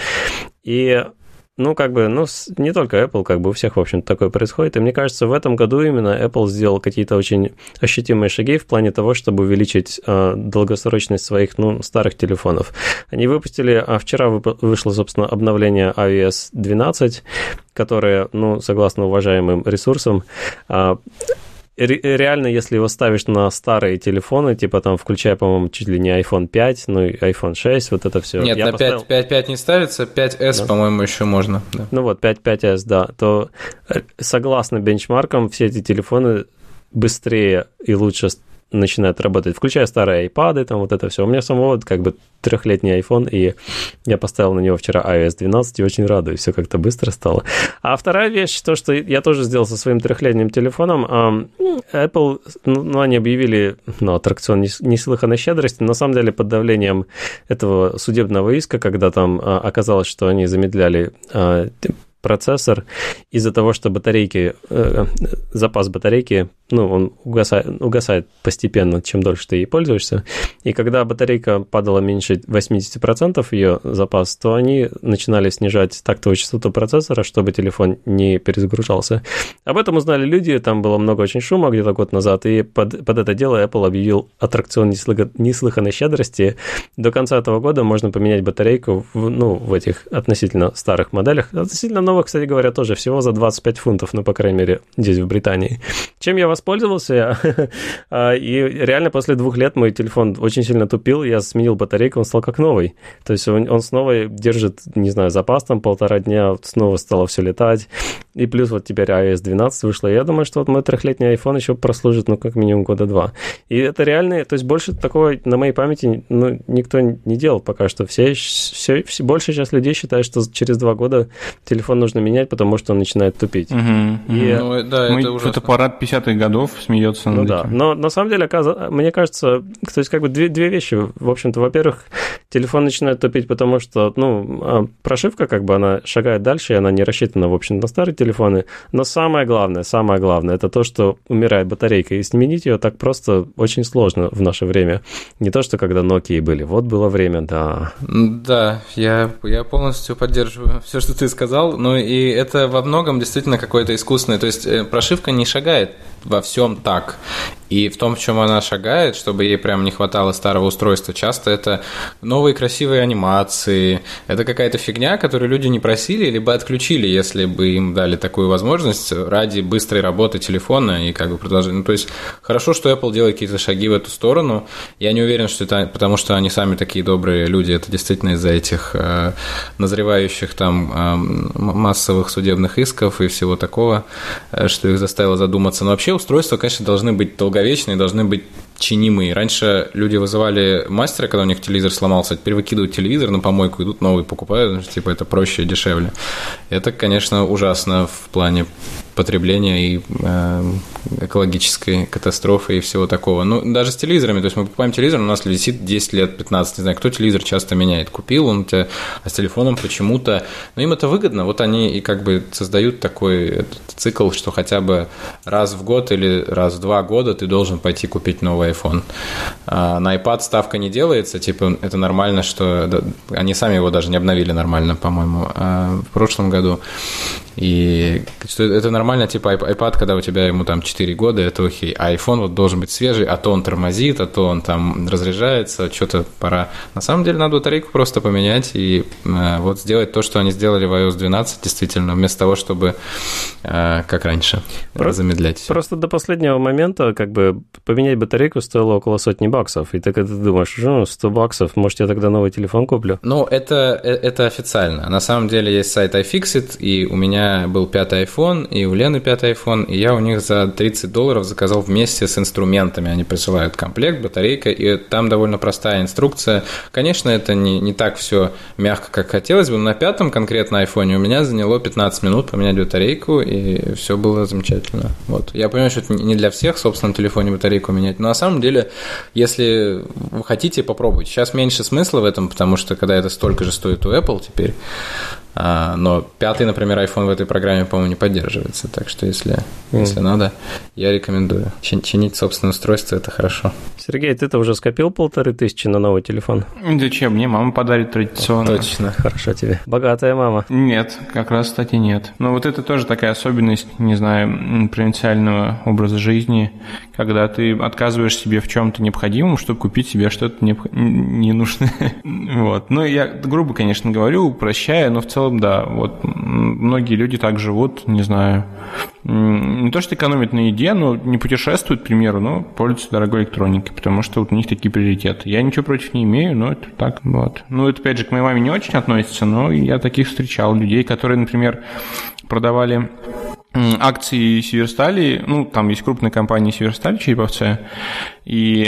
И ну, как бы, ну, не только Apple, как бы у всех, в общем-то, такое происходит. И мне кажется, в этом году именно Apple сделал какие-то очень ощутимые шаги в плане того, чтобы увеличить э, долгосрочность своих, ну, старых телефонов. Они выпустили, а вчера вышло, собственно, обновление ай о эс двенадцать, которое, ну, согласно уважаемым ресурсам, э, реально, если его ставишь на старые телефоны, типа там, включая, по-моему, чуть ли не айфон пять, ну и айфон шесть, вот это все. Нет, я на поставил... пять, пять не ставится, пять эс, да? По-моему, еще можно. Да. Ну вот, пять, пять эс, да, то согласно бенчмаркам все эти телефоны быстрее и лучше начинает работать, включая старые iPad, там вот это все. У меня самого как бы трехлетний iPhone, и я поставил на него вчера ай о эс двенадцать и очень радуюсь, все как-то быстро стало. А вторая вещь, то, что я тоже сделал со своим трехлетним телефоном, Apple, ну, они объявили, ну, аттракцион неслыханной щедрости, на самом деле под давлением этого судебного иска, когда там оказалось, что они замедляли процессор из-за того, что батарейки, э, запас батарейки, ну, он угасает, угасает постепенно, чем дольше ты ей пользуешься. И когда батарейка падала меньше восемьдесят процентов ее запас, то они начинали снижать тактовую частоту процессора, чтобы телефон не перезагружался. Об этом узнали люди, там было много очень шума где-то год назад, и под, под это дело Apple объявил аттракцион неслыханной щедрости. До конца этого года можно поменять батарейку в, ну, в этих относительно старых моделях. Относительно новых, кстати говоря, тоже всего за двадцать пять фунтов, ну, по крайней мере, здесь, в Британии. Чем я воспользовался? И реально после двух лет мой телефон очень сильно тупил, я сменил батарейку, он стал как новый. То есть он, он снова держит, не знаю, запас там полтора дня, снова стало все летать. И плюс вот теперь ай о эс двенадцать вышло. Я думаю, что вот мой трехлетний iPhone еще прослужит, ну, как минимум года два. И это реально, то есть больше такого на моей памяти, ну, никто не делал пока что. Все, все, все, больше сейчас людей считают, что через два года телефон нужно менять, потому что он начинает тупить. Угу, и... ну, да, Мы, это ужасно. Фотоаппарат пятидесятых годов смеется над ну, этим. Да, но на самом деле, мне кажется, то есть как бы две, две вещи. В общем-то, во-первых, телефон начинает тупить, потому что, ну, прошивка, как бы, она шагает дальше, и она не рассчитана, в общем, на старые телефоны. Но самое главное, самое главное, это то, что умирает батарейка, и сменить ее так просто очень сложно в наше время. Не то, что когда Nokia были. Вот было время, да. Да, я, я полностью поддерживаю все, что ты сказал, но и это во многом действительно какое-то искусственное, то есть прошивка не шагает во всем так. И в том, в чем она шагает, чтобы ей прям не хватало старого устройства, часто это новые красивые анимации, это какая-то фигня, которую люди не просили, либо отключили, если бы им дали такую возможность ради быстрой работы телефона и как бы продолжения. Ну, то есть хорошо, что Apple делает какие-то шаги в эту сторону. Я не уверен, что это потому, что они сами такие добрые люди, это действительно из-за этих э, назревающих там э, массовых судебных исков и всего такого, э, что их заставило задуматься. Но вообще устройства, конечно, должны быть долговечные, вечные, должны быть чинимые. Раньше люди вызывали мастера, когда у них телевизор сломался, теперь выкидывают телевизор на помойку, идут новый покупают, типа это проще и дешевле. Это, конечно, ужасно в плане потребления и э, экологической катастрофы и всего такого. Ну, даже с телевизорами, то есть мы покупаем телевизор, у нас висит десять лет, пятнадцать, не знаю, кто телевизор часто меняет. Купил он у тебя, а с телефоном почему-то... Но им это выгодно, вот они и как бы создают такой этот цикл, что хотя бы раз в год или раз в два года ты должен пойти купить новый iPhone. А на iPad ставка не делается, типа это нормально, что... Да, они сами его даже не обновили нормально, по-моему, в прошлом году. И что это нормально, типа iPad, когда у тебя ему там четыре года, это окей. А iPhone вот должен быть свежий, а то он тормозит, а то он там разряжается, что-то пора. На самом деле надо батарейку просто поменять и э, вот сделать то, что они сделали в ай о эс двенадцать, действительно, вместо того, чтобы, э, как раньше, Про- замедлять. Просто до последнего момента как бы поменять батарейку стоило около сотни баксов. И ты когда думаешь, ну, сто баксов, может, я тогда новый телефон куплю? Ну, это, это официально. На самом деле есть сайт iFixit, и у меня был пятый iPhone, и у Лены пятый iPhone, и я у них за тридцать долларов заказал вместе с инструментами. Они присылают комплект, батарейка, и там довольно простая инструкция. Конечно, это не, не так все мягко, как хотелось бы, но на пятом конкретно iPhone у меня заняло пятнадцать минут поменять батарейку, и все было замечательно. Вот. Я понимаю, что это не для всех в собственном телефоне батарейку менять, но на самом деле, если вы хотите, попробуйте. Сейчас меньше смысла в этом, потому что когда это столько же стоит у Apple теперь, но пятый, например, iPhone в этой программе, по-моему, не поддерживается, так что если, mm. если надо, я рекомендую. Чин- чинить собственное устройство – это хорошо. Сергей, ты-то уже скопил полторы тысячи на новый телефон? Зачем? Мне мама подарит традиционно. Точно. Хорошо тебе. Богатая мама. Нет, как раз, кстати, нет. Но вот это тоже такая особенность, не знаю, провинциального образа жизни, когда ты отказываешь себе в чем-то необходимом, чтобы купить себе что-то необх... ненужное. Вот. Ну, я грубо, конечно, говорю, упрощая, но в целом да, вот многие люди так живут, не знаю, не то что экономят на еде, но не путешествуют, к примеру, но пользуются дорогой электроникой, потому что вот у них такие приоритеты. Я ничего против не имею, но это так, вот. Ну, это, опять же, к моей маме не очень относится, но я таких встречал людей, которые, например, продавали акции Северстали, ну, там есть крупная компания Северсталь, Череповце, и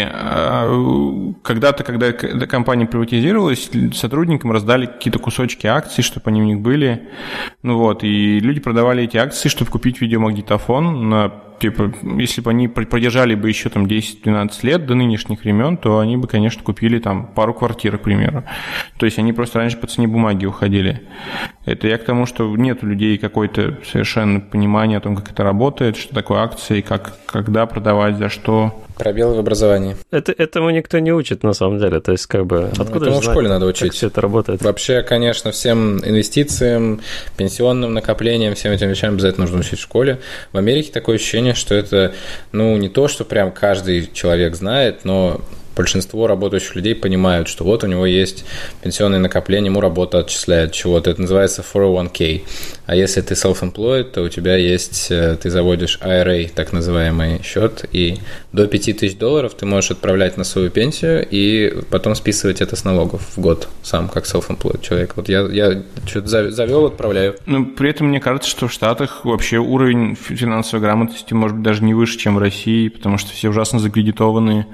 э, когда-то, когда компания приватизировалась, сотрудникам раздали какие-то кусочки акций, чтобы они у них были, ну вот, и люди продавали эти акции, чтобы купить видеомагнитофон на, типа, если бы они продержали бы еще там десять-двенадцать лет до нынешних времен, то они бы, конечно, купили там пару квартир, к примеру. То есть они просто раньше по цене бумаги уходили. Это я к тому, что нет у людей какой-то совершенно понимания о том, как это работает, что такое акции, как, когда продавать, за что. Пробелы в образовании. Это, этому никто не учит, на самом деле. То есть, как бы, откуда этому же в знать, школе надо учить. как все это работает? Вообще, конечно, всем инвестициям, пенсионным накоплениям, всем этим вещам обязательно нужно учить в школе. В Америке такое ощущение, что это, ну, не то, что прям каждый человек знает, но большинство работающих людей понимают, что вот у него есть пенсионное накопление, ему работа отчисляет чего-то. Это называется фор о ван кей. А если ты self-employed, то у тебя есть, ты заводишь ай ар эй, так называемый счет, и до пяти тысяч долларов ты можешь отправлять на свою пенсию и потом списывать это с налогов в год сам, как self-employed человек. Вот я, я что-то завел, отправляю. Но при этом мне кажется, что в Штатах вообще уровень финансовой грамотности может быть даже не выше, чем в России, потому что все ужасно закредитованы.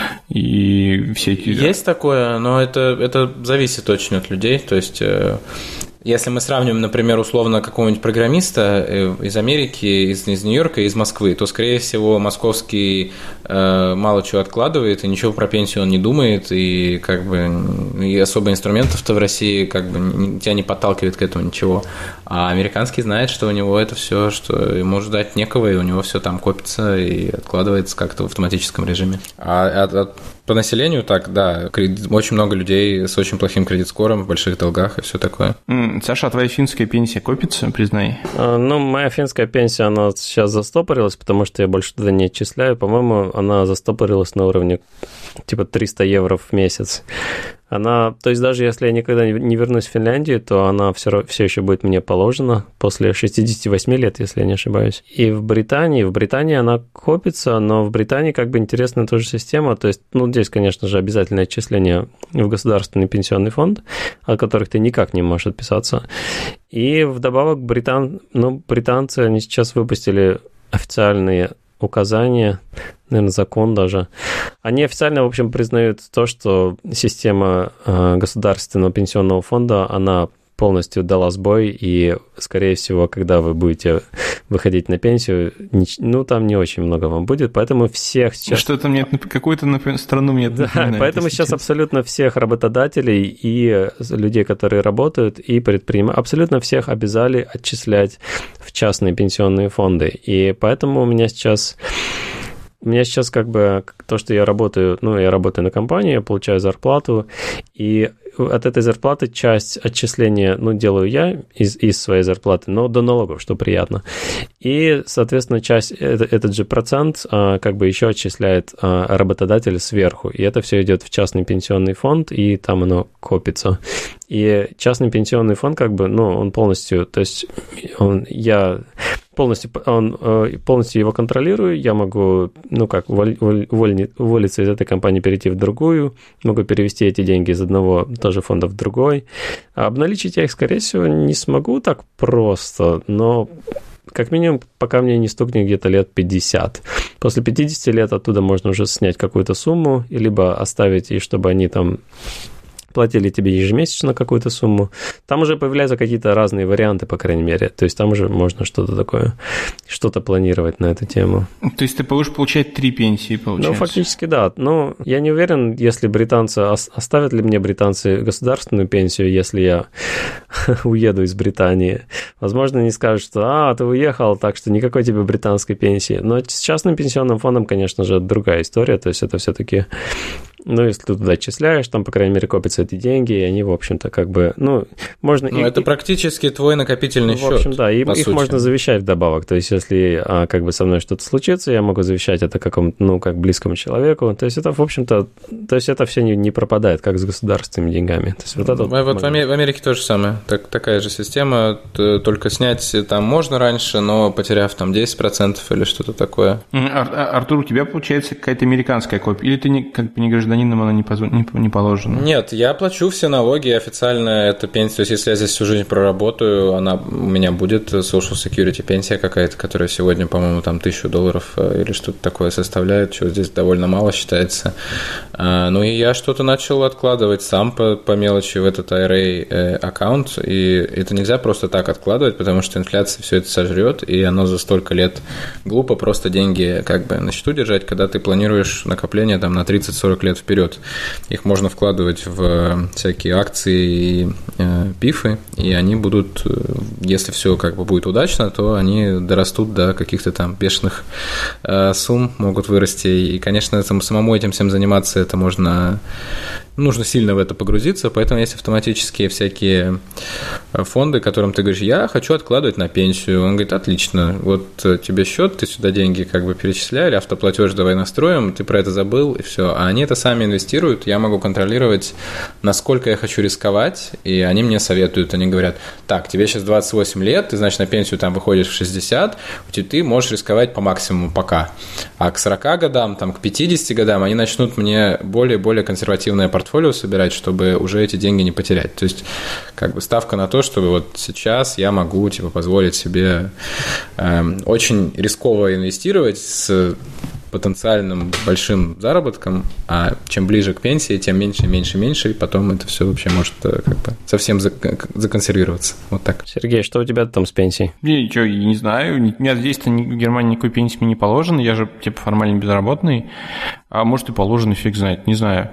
И И все эти... Есть такое, но это, это зависит очень от людей. То есть, если мы сравним, например, условно какого-нибудь программиста из Америки, из, из Нью-Йорка, из Москвы, то, скорее всего, московский э, мало чего откладывает, и ничего про пенсию он не думает, и как бы и особо инструментов-то в России как бы тебя не подталкивает к этому ничего. А американский знает, что у него это все, что ему ждать некого, и у него все там копится и откладывается как-то в автоматическом режиме. А, а, а по населению так, да, очень много людей с очень плохим кредит-скором, в больших долгах и все такое. Саша, а твоя финская пенсия копится, признай? А, ну, моя финская пенсия, она сейчас застопорилась, потому что я больше туда не отчисляю. По-моему, она застопорилась на уровне типа триста евро в месяц. Она, то есть даже если я никогда не вернусь в Финляндию, то она все, все еще будет мне положена после шестидесяти восьми лет, если я не ошибаюсь. И в Британии, в Британии она копится, но в Британии как бы интересная тоже система. То есть, ну, здесь, конечно же, обязательное отчисление в государственный пенсионный фонд, от которых ты никак не можешь отписаться. И вдобавок британ, ну, британцы, они сейчас выпустили официальные указания, наверное, закон даже. Они официально, в общем, признают то, что система государственного пенсионного фонда, она полностью дала сбой, и, скорее всего, когда вы будете выходить на пенсию, ну, там не очень много вам будет, поэтому всех сейчас... Что-то мне, какую-то страну мне это Да, поэтому сейчас честно. Абсолютно всех работодателей и людей, которые работают, и предпринимателей, абсолютно всех обязали отчислять в частные пенсионные фонды. И поэтому у меня сейчас... У меня сейчас как бы то, что я работаю, ну, я работаю на компании, я получаю зарплату, и от этой зарплаты часть отчисления, ну, делаю я из, из своей зарплаты, но до налогов, что приятно. И, соответственно, часть, это, этот же процент а, как бы еще отчисляет а, работодатель сверху. И это все идет в частный пенсионный фонд, и там оно копится. И частный пенсионный фонд, как бы, ну, он полностью, то есть он, я полностью, он, полностью его контролирую, я могу, ну, как, уволь, уволь, уволиться из этой компании, перейти в другую, могу перевести эти деньги из одного тоже фонда в другой. А обналичить я их, скорее всего, не смогу так просто, но как минимум, пока мне не стукнет где-то лет пятьдесят. После пятидесяти лет оттуда можно уже снять какую-то сумму, либо оставить, и чтобы они там платили тебе ежемесячно какую-то сумму. Там уже появляются какие-то разные варианты, по крайней мере. То есть там уже можно что-то такое, что-то планировать на эту тему. То есть ты будешь получать три пенсии, получается? Ну, фактически, да. Но я не уверен, если британцы, оставят ли мне британцы государственную пенсию, если я уеду из Британии. Возможно, они скажут, что «а, ты уехал, так что никакой тебе британской пенсии». Но с частным пенсионным фондом, конечно же, другая история. То есть это все-таки... Ну, если ты туда отчисляешь, там, по крайней мере, копятся эти деньги, и они, в общем-то, как бы, ну, можно... Ну, и, это практически твой накопительный в счет. В общем, да, и, их сути. можно завещать вдобавок. То есть, если, а, как бы, со мной что-то случится, я могу завещать это какому-то, ну, как близкому человеку. То есть, это, в общем-то, то есть, это все не, не пропадает, как с государственными деньгами. То есть, вот это вот вот в, Амер- в Америке то же самое. Так, такая же система, только снять там можно раньше, но потеряв там десять процентов или что-то такое. Ар- Артур, у тебя, получается, какая-то американская копия? Или ты не, как бы не гражданином, она не позволит? Не, не положено. Нет, я плачу все налоги, официально это пенсия. То есть, если я здесь всю жизнь проработаю, она, у меня будет Social Security пенсия какая-то, которая сегодня, по-моему, там тысячу долларов или что-то такое составляет, что здесь довольно мало считается. Ну и я что-то начал откладывать сам по, по мелочи в этот ай ар эй аккаунт, и это нельзя просто так откладывать, потому что инфляция все это сожрет, и оно за столько лет глупо просто деньги как бы на счету держать, когда ты планируешь накопление там на тридцать-сорок лет вперед. Их можно вкладывать в всякие акции и э, пифы, и они будут, если все как бы будет удачно, то они дорастут до каких-то там бешеных э, сумм, могут вырасти. И, конечно, этому, самому этим всем заниматься, это можно... Нужно сильно в это погрузиться, поэтому есть автоматические всякие фонды, которым ты говоришь, я хочу откладывать на пенсию. Он говорит, отлично, вот тебе счет, ты сюда деньги как бы перечисляли, автоплатеж давай настроим, ты про это забыл, и все. А они это сами инвестируют, я могу контролировать, насколько я хочу рисковать, и они мне советуют, они говорят, так, тебе сейчас двадцать восемь лет, ты, значит, на пенсию там выходишь в шестьдесят, ты можешь рисковать по максимуму пока. А к сорока годам, там, к пятидесяти годам они начнут мне более-более консервативное портфолио портфолио собирать, чтобы уже эти деньги не потерять. То есть, как бы ставка на то, чтобы вот сейчас я могу, типа, позволить себе э, очень рисково инвестировать с потенциальным большим заработком, а чем ближе к пенсии, тем меньше, меньше, меньше, и потом это все вообще может как бы совсем законсервироваться. Вот так. Сергей, что у тебя там с пенсией? Я ничего, я не знаю. У меня здесь-то в Германии никакой пенсии мне не положено, я же типа формально безработный, а может и положено, фиг знает, не знаю.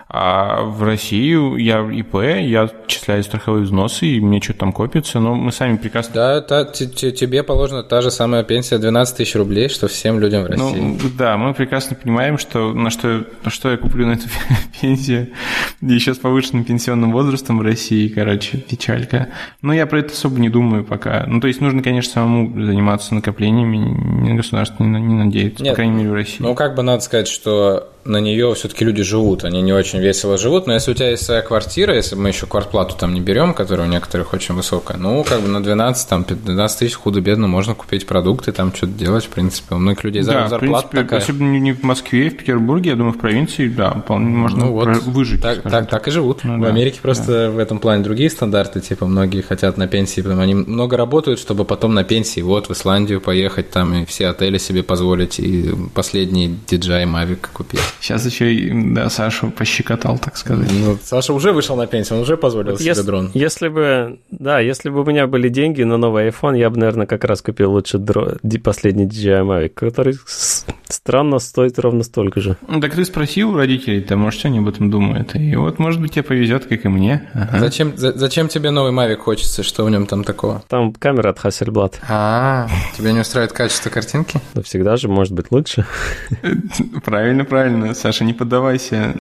А в России я ИП, я отчисляю страховые взносы, и мне что-то там копится, но мы сами прекрасно... Да, та, т, т, тебе положена та же самая пенсия двенадцать тысяч рублей, что всем людям в России. Ну, да, мы прекрасно понимаем, что на что, на что я куплю на эту пенсию, еще с повышенным пенсионным возрастом в России, короче, печалька. Но я про это особо не думаю пока. Ну, то есть нужно, конечно, самому заниматься накоплениями, государство не, не надеется, Нет, по крайней мере, в России. Ну, как бы надо сказать, что на нее все-таки люди живут, они не очень весело живут, но если у тебя есть своя квартира, если мы еще квартплату там не берем, которая у некоторых очень высокая, ну, как бы на двенадцать, там, двенадцать тысяч худо-бедно можно купить продукты, там что-то делать, в принципе, у многих людей да, зарплата в принципе, такая. Особенно не в Москве, в Петербурге, я думаю, в провинции, да, вполне можно ну, вот, выжить. Так, так, так и живут. Ну, в да, Америке просто да. в этом плане другие стандарты, типа, многие хотят на пенсии, потому они много работают, чтобы потом на пенсии вот в Исландию поехать, там, и все отели себе позволить, и последний ди джей Mavic купить. Сейчас еще и, да, Сашу пощекотал, так сказать. Ну, Саша уже вышел на пенсию, он уже позволил вот себе если, дрон. Если бы, да, если бы у меня были деньги на новый iPhone, я бы, наверное, как раз купил лучше дрон, последний ди джей ай Mavic, который странно стоит ровно столько же. Ну, так ты спросил у родителей-то, может, что они об этом думают. И вот, может быть, тебе повезет, как и мне. Ага. Зачем, за, зачем тебе новый Mavic хочется? Что в нем там такого? Там камера от Hasselblad. А, тебя не устраивает качество картинки? Ну, всегда же может быть лучше. Правильно, правильно. Саша, не поддавайся.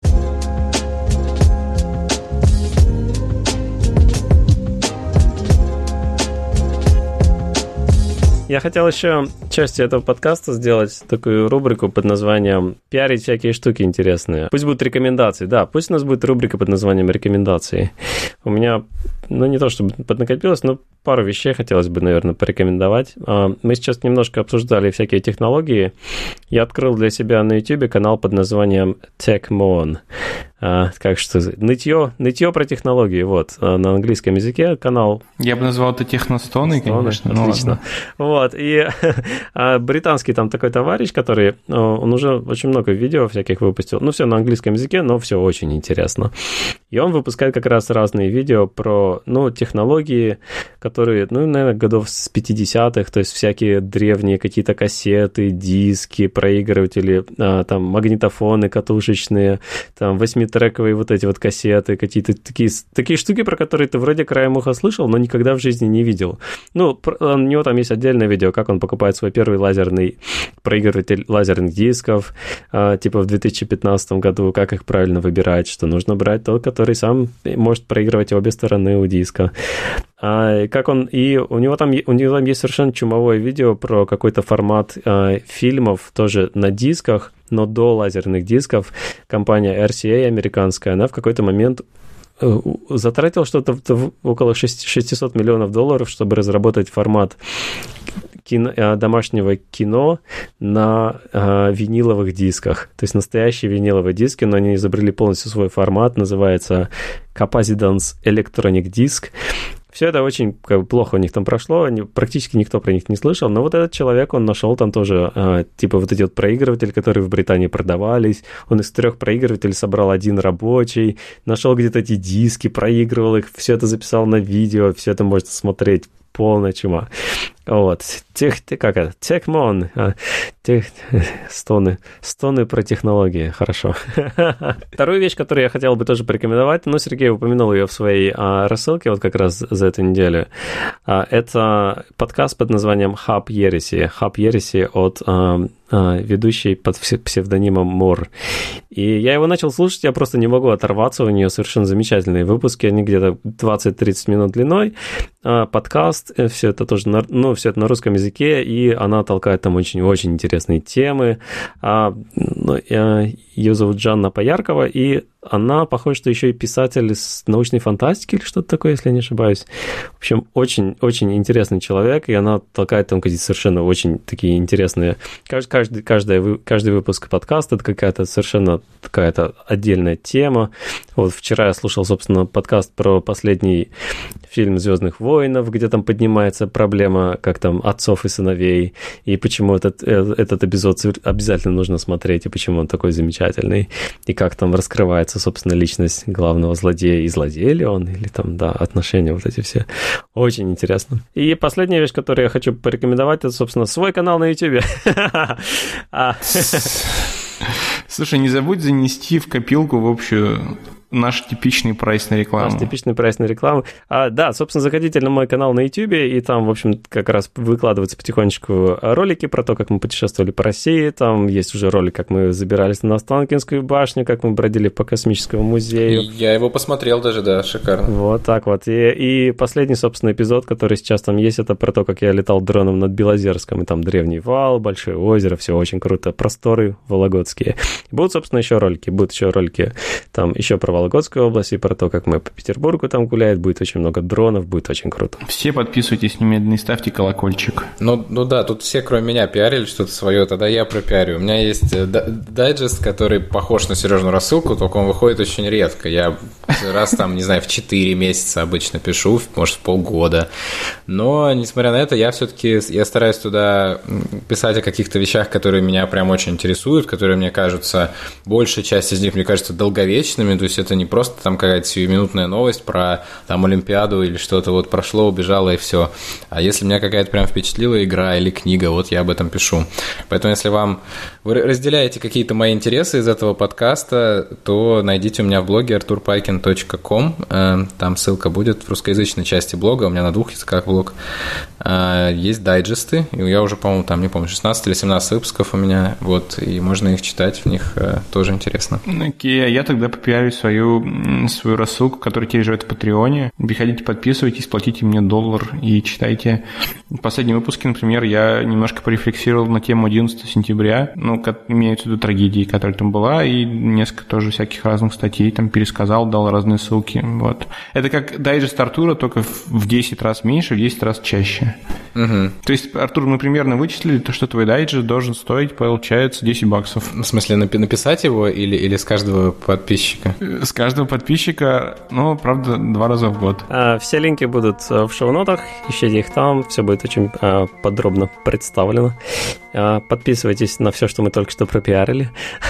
Я хотел еще частью этого подкаста сделать такую рубрику под названием «Пиарить всякие штуки интересные». Пусть будут рекомендации, да, пусть у нас будет рубрика под названием «Рекомендации». У меня, ну, не то чтобы поднакопилось, но пару вещей хотелось бы, наверное, порекомендовать. Мы сейчас немножко обсуждали всякие технологии. Я открыл для себя на YouTube канал под названием TechMon. Как что? Нытье, нытье про технологии, вот, на английском языке канал. Я бы назвал это техностоны, конечно. Ну, отлично. Вот, и британский там такой товарищ, который, он уже очень много видео всяких выпустил, ну, все на английском языке, но все очень интересно. И он выпускает как раз разные видео про, ну, технологии, которые, ну, наверное, годов с пятидесятых, то есть всякие древние какие-то кассеты, диски, проигрыватели, там, магнитофоны катушечные, там, восьмитрековые вот эти вот кассеты, какие-то такие, такие штуки, про которые ты вроде краем уха слышал, но никогда в жизни не видел. Ну, у него там есть отдельное видео, как он покупает свой первый лазерный проигрыватель лазерных дисков, типа в две тысячи пятнадцатом году, как их правильно выбирать, что нужно брать тот, который сам может проигрывать обе стороны у диска. А, как он, и у него, там, у него там есть совершенно чумовое видео про какой-то формат а, фильмов, тоже на дисках, но до лазерных дисков. Компания эр си эй американская, она в какой-то момент затратила что-то около шестьсот миллионов долларов, чтобы разработать формат кино, домашнего кино на э, виниловых дисках. То есть настоящие виниловые диски, но они изобрели полностью свой формат, называется Capacitance Electronic Disc. Все это очень как бы, плохо у них там прошло, они, практически никто про них не слышал, но вот этот человек, он нашел там тоже, э, типа, вот эти вот проигрыватели, которые в Британии продавались, он из трех проигрывателей собрал один рабочий, нашел где-то эти диски, проигрывал их, все это записал на видео, все это можно смотреть, полная чума. Вот. Тех, как это? Техмон. Тех, стоны. Стоны про технологии. Хорошо. Вторую вещь, которую я хотел бы тоже порекомендовать, ну, Сергей упомянул ее в своей а, рассылке вот как раз за эту неделю. А, это подкаст под названием «Хаб Ереси». «Хаб Ереси» от а, а, ведущей под псевдонимом Мор. И я его начал слушать, я просто не могу оторваться. У нее совершенно замечательные выпуски. Они где-то двадцать-тридцать минут длиной. А, подкаст, все это тоже, на, ну, все это на русском языке, и она толкает там очень-очень интересные темы. А, ну, ее зовут Жанна Пояркова, и она, похоже, что еще и писатель с научной фантастики или что-то такое, если я не ошибаюсь. В общем, очень-очень интересный человек, и она толкает там какие-то совершенно очень такие интересные... Каждый, каждый, каждый выпуск подкаста — это какая-то совершенно какая-то отдельная тема. Вот вчера я слушал, собственно, подкаст про последний фильм «Звездных воинов», где там поднимается проблема, как там отцов и сыновей, и почему этот, этот эпизод обязательно нужно смотреть, и почему он такой замечательный, и как там раскрывается, собственно, личность главного злодея, и злодей ли он, или там, да, отношения вот эти все. Очень интересно. И последняя вещь, которую я хочу порекомендовать, это, собственно, свой канал на YouTube. Слушай, не забудь занести в копилку в общую наш типичный прайс на рекламу. Наш типичный прайс на рекламу. А, да, собственно, заходите на мой канал на YouTube, и там, в общем, как раз выкладываются потихонечку ролики про то, как мы путешествовали по России. Там есть уже ролик, как мы забирались на Останкинскую башню, как мы бродили по Космическому музею. Я его посмотрел даже, да, шикарно. Вот так вот. И, и последний, собственно, эпизод, который сейчас там есть, это про то, как я летал дроном над Белозерском, и там древний вал, большое озеро, все очень круто, просторы вологодские. Будут, собственно, еще ролики, будут еще ролики там еще про Вологодскую область и про то, как мы по Петербургу там гуляем. Будет очень много дронов, будет очень круто. Все подписывайтесь немедленно и ставьте колокольчик. Ну, ну да, тут все, кроме меня, пиарили что-то свое, тогда я пропиарю. У меня есть дайджест, который похож на Сережину рассылку, только он выходит очень редко. Я раз там, не знаю, в четыре месяца обычно пишу, может, в полгода. Но, несмотря на это, я все-таки я стараюсь туда писать о каких-то вещах, которые меня прям очень интересуют, которые мне кажутся, большая часть из них, мне кажется, долговечными, то есть это не просто там какая-то сиюминутная новость про там Олимпиаду или что-то вот прошло, убежало и все. А если меня какая-то прям впечатлила игра или книга, вот я об этом пишу. Поэтому если вам вы разделяете какие-то мои интересы из этого подкаста, то найдите у меня в блоге артур пайкин точка ком, там ссылка будет в русскоязычной части блога, у меня на двух языках блог. Есть дайджесты, и я уже, по-моему, там, не помню, шестнадцать или семнадцать выпусков у меня, вот, и можно их читать, в них тоже интересно. Окей, okay, я тогда попиарю свою, свою рассылку, которая теперь живет в Патреоне. Приходите, подписывайтесь, платите мне доллар и читайте. В последнем выпуске, например, я немножко порефлексировал на тему одиннадцатого сентября, ну, как имеется в виду трагедии, которая там была, и несколько тоже всяких разных статей там пересказал, дал разные ссылки, вот. Это как дайджест Артура, только в десять раз меньше, в десять раз чаще. Угу. То есть, Артур, мы примерно вычислили, то, что твой дайджест должен стоить, получается, десять баксов. В смысле, написать его или, или с каждого подписчика? С каждого подписчика, ну, правда, два раза в год. А, все линки будут в шоу-нотах, ищите их там, все будет очень а, подробно представлено. А, подписывайтесь на все, что мы только что пропиарили.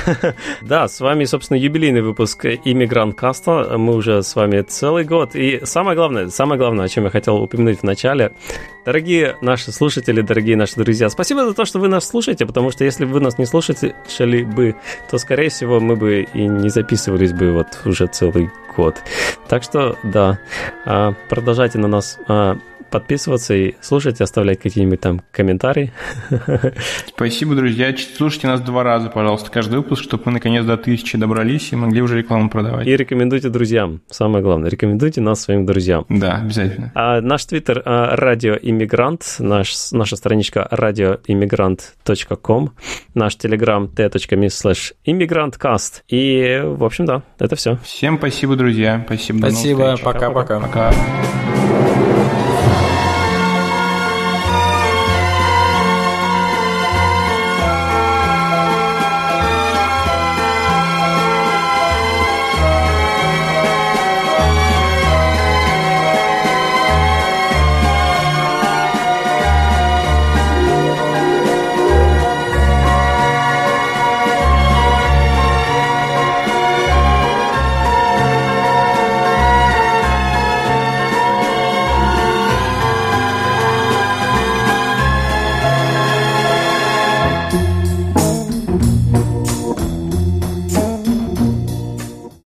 Да, с вами, собственно, юбилейный выпуск Immigrant Cast. Мы уже с вами целый год. И самое главное, самое главное, о чем я хотел упомянуть в начале. Дорогие наши слушатели, дорогие наши друзья, спасибо за то, что вы нас слушаете, потому что если бы вы нас не слушали бы, то, скорее всего, мы бы и не записывались бы вот уже целый год. Так что, да, продолжайте на нас подписываться и слушать, оставлять какие-нибудь там комментарии. Спасибо, друзья. Слушайте нас два раза, пожалуйста, каждый выпуск, чтобы мы наконец до тысячи добрались и могли уже рекламу продавать. И рекомендуйте друзьям. Самое главное, рекомендуйте нас своим друзьям. Да, обязательно. А наш твиттер радио иммигрант, наш, наша страничка радио иммигрант точка ком, наш телеграм t.me slash immigrantcast. И, в общем, да, это все. Всем спасибо, друзья. Спасибо. Спасибо. Пока-пока. Пока.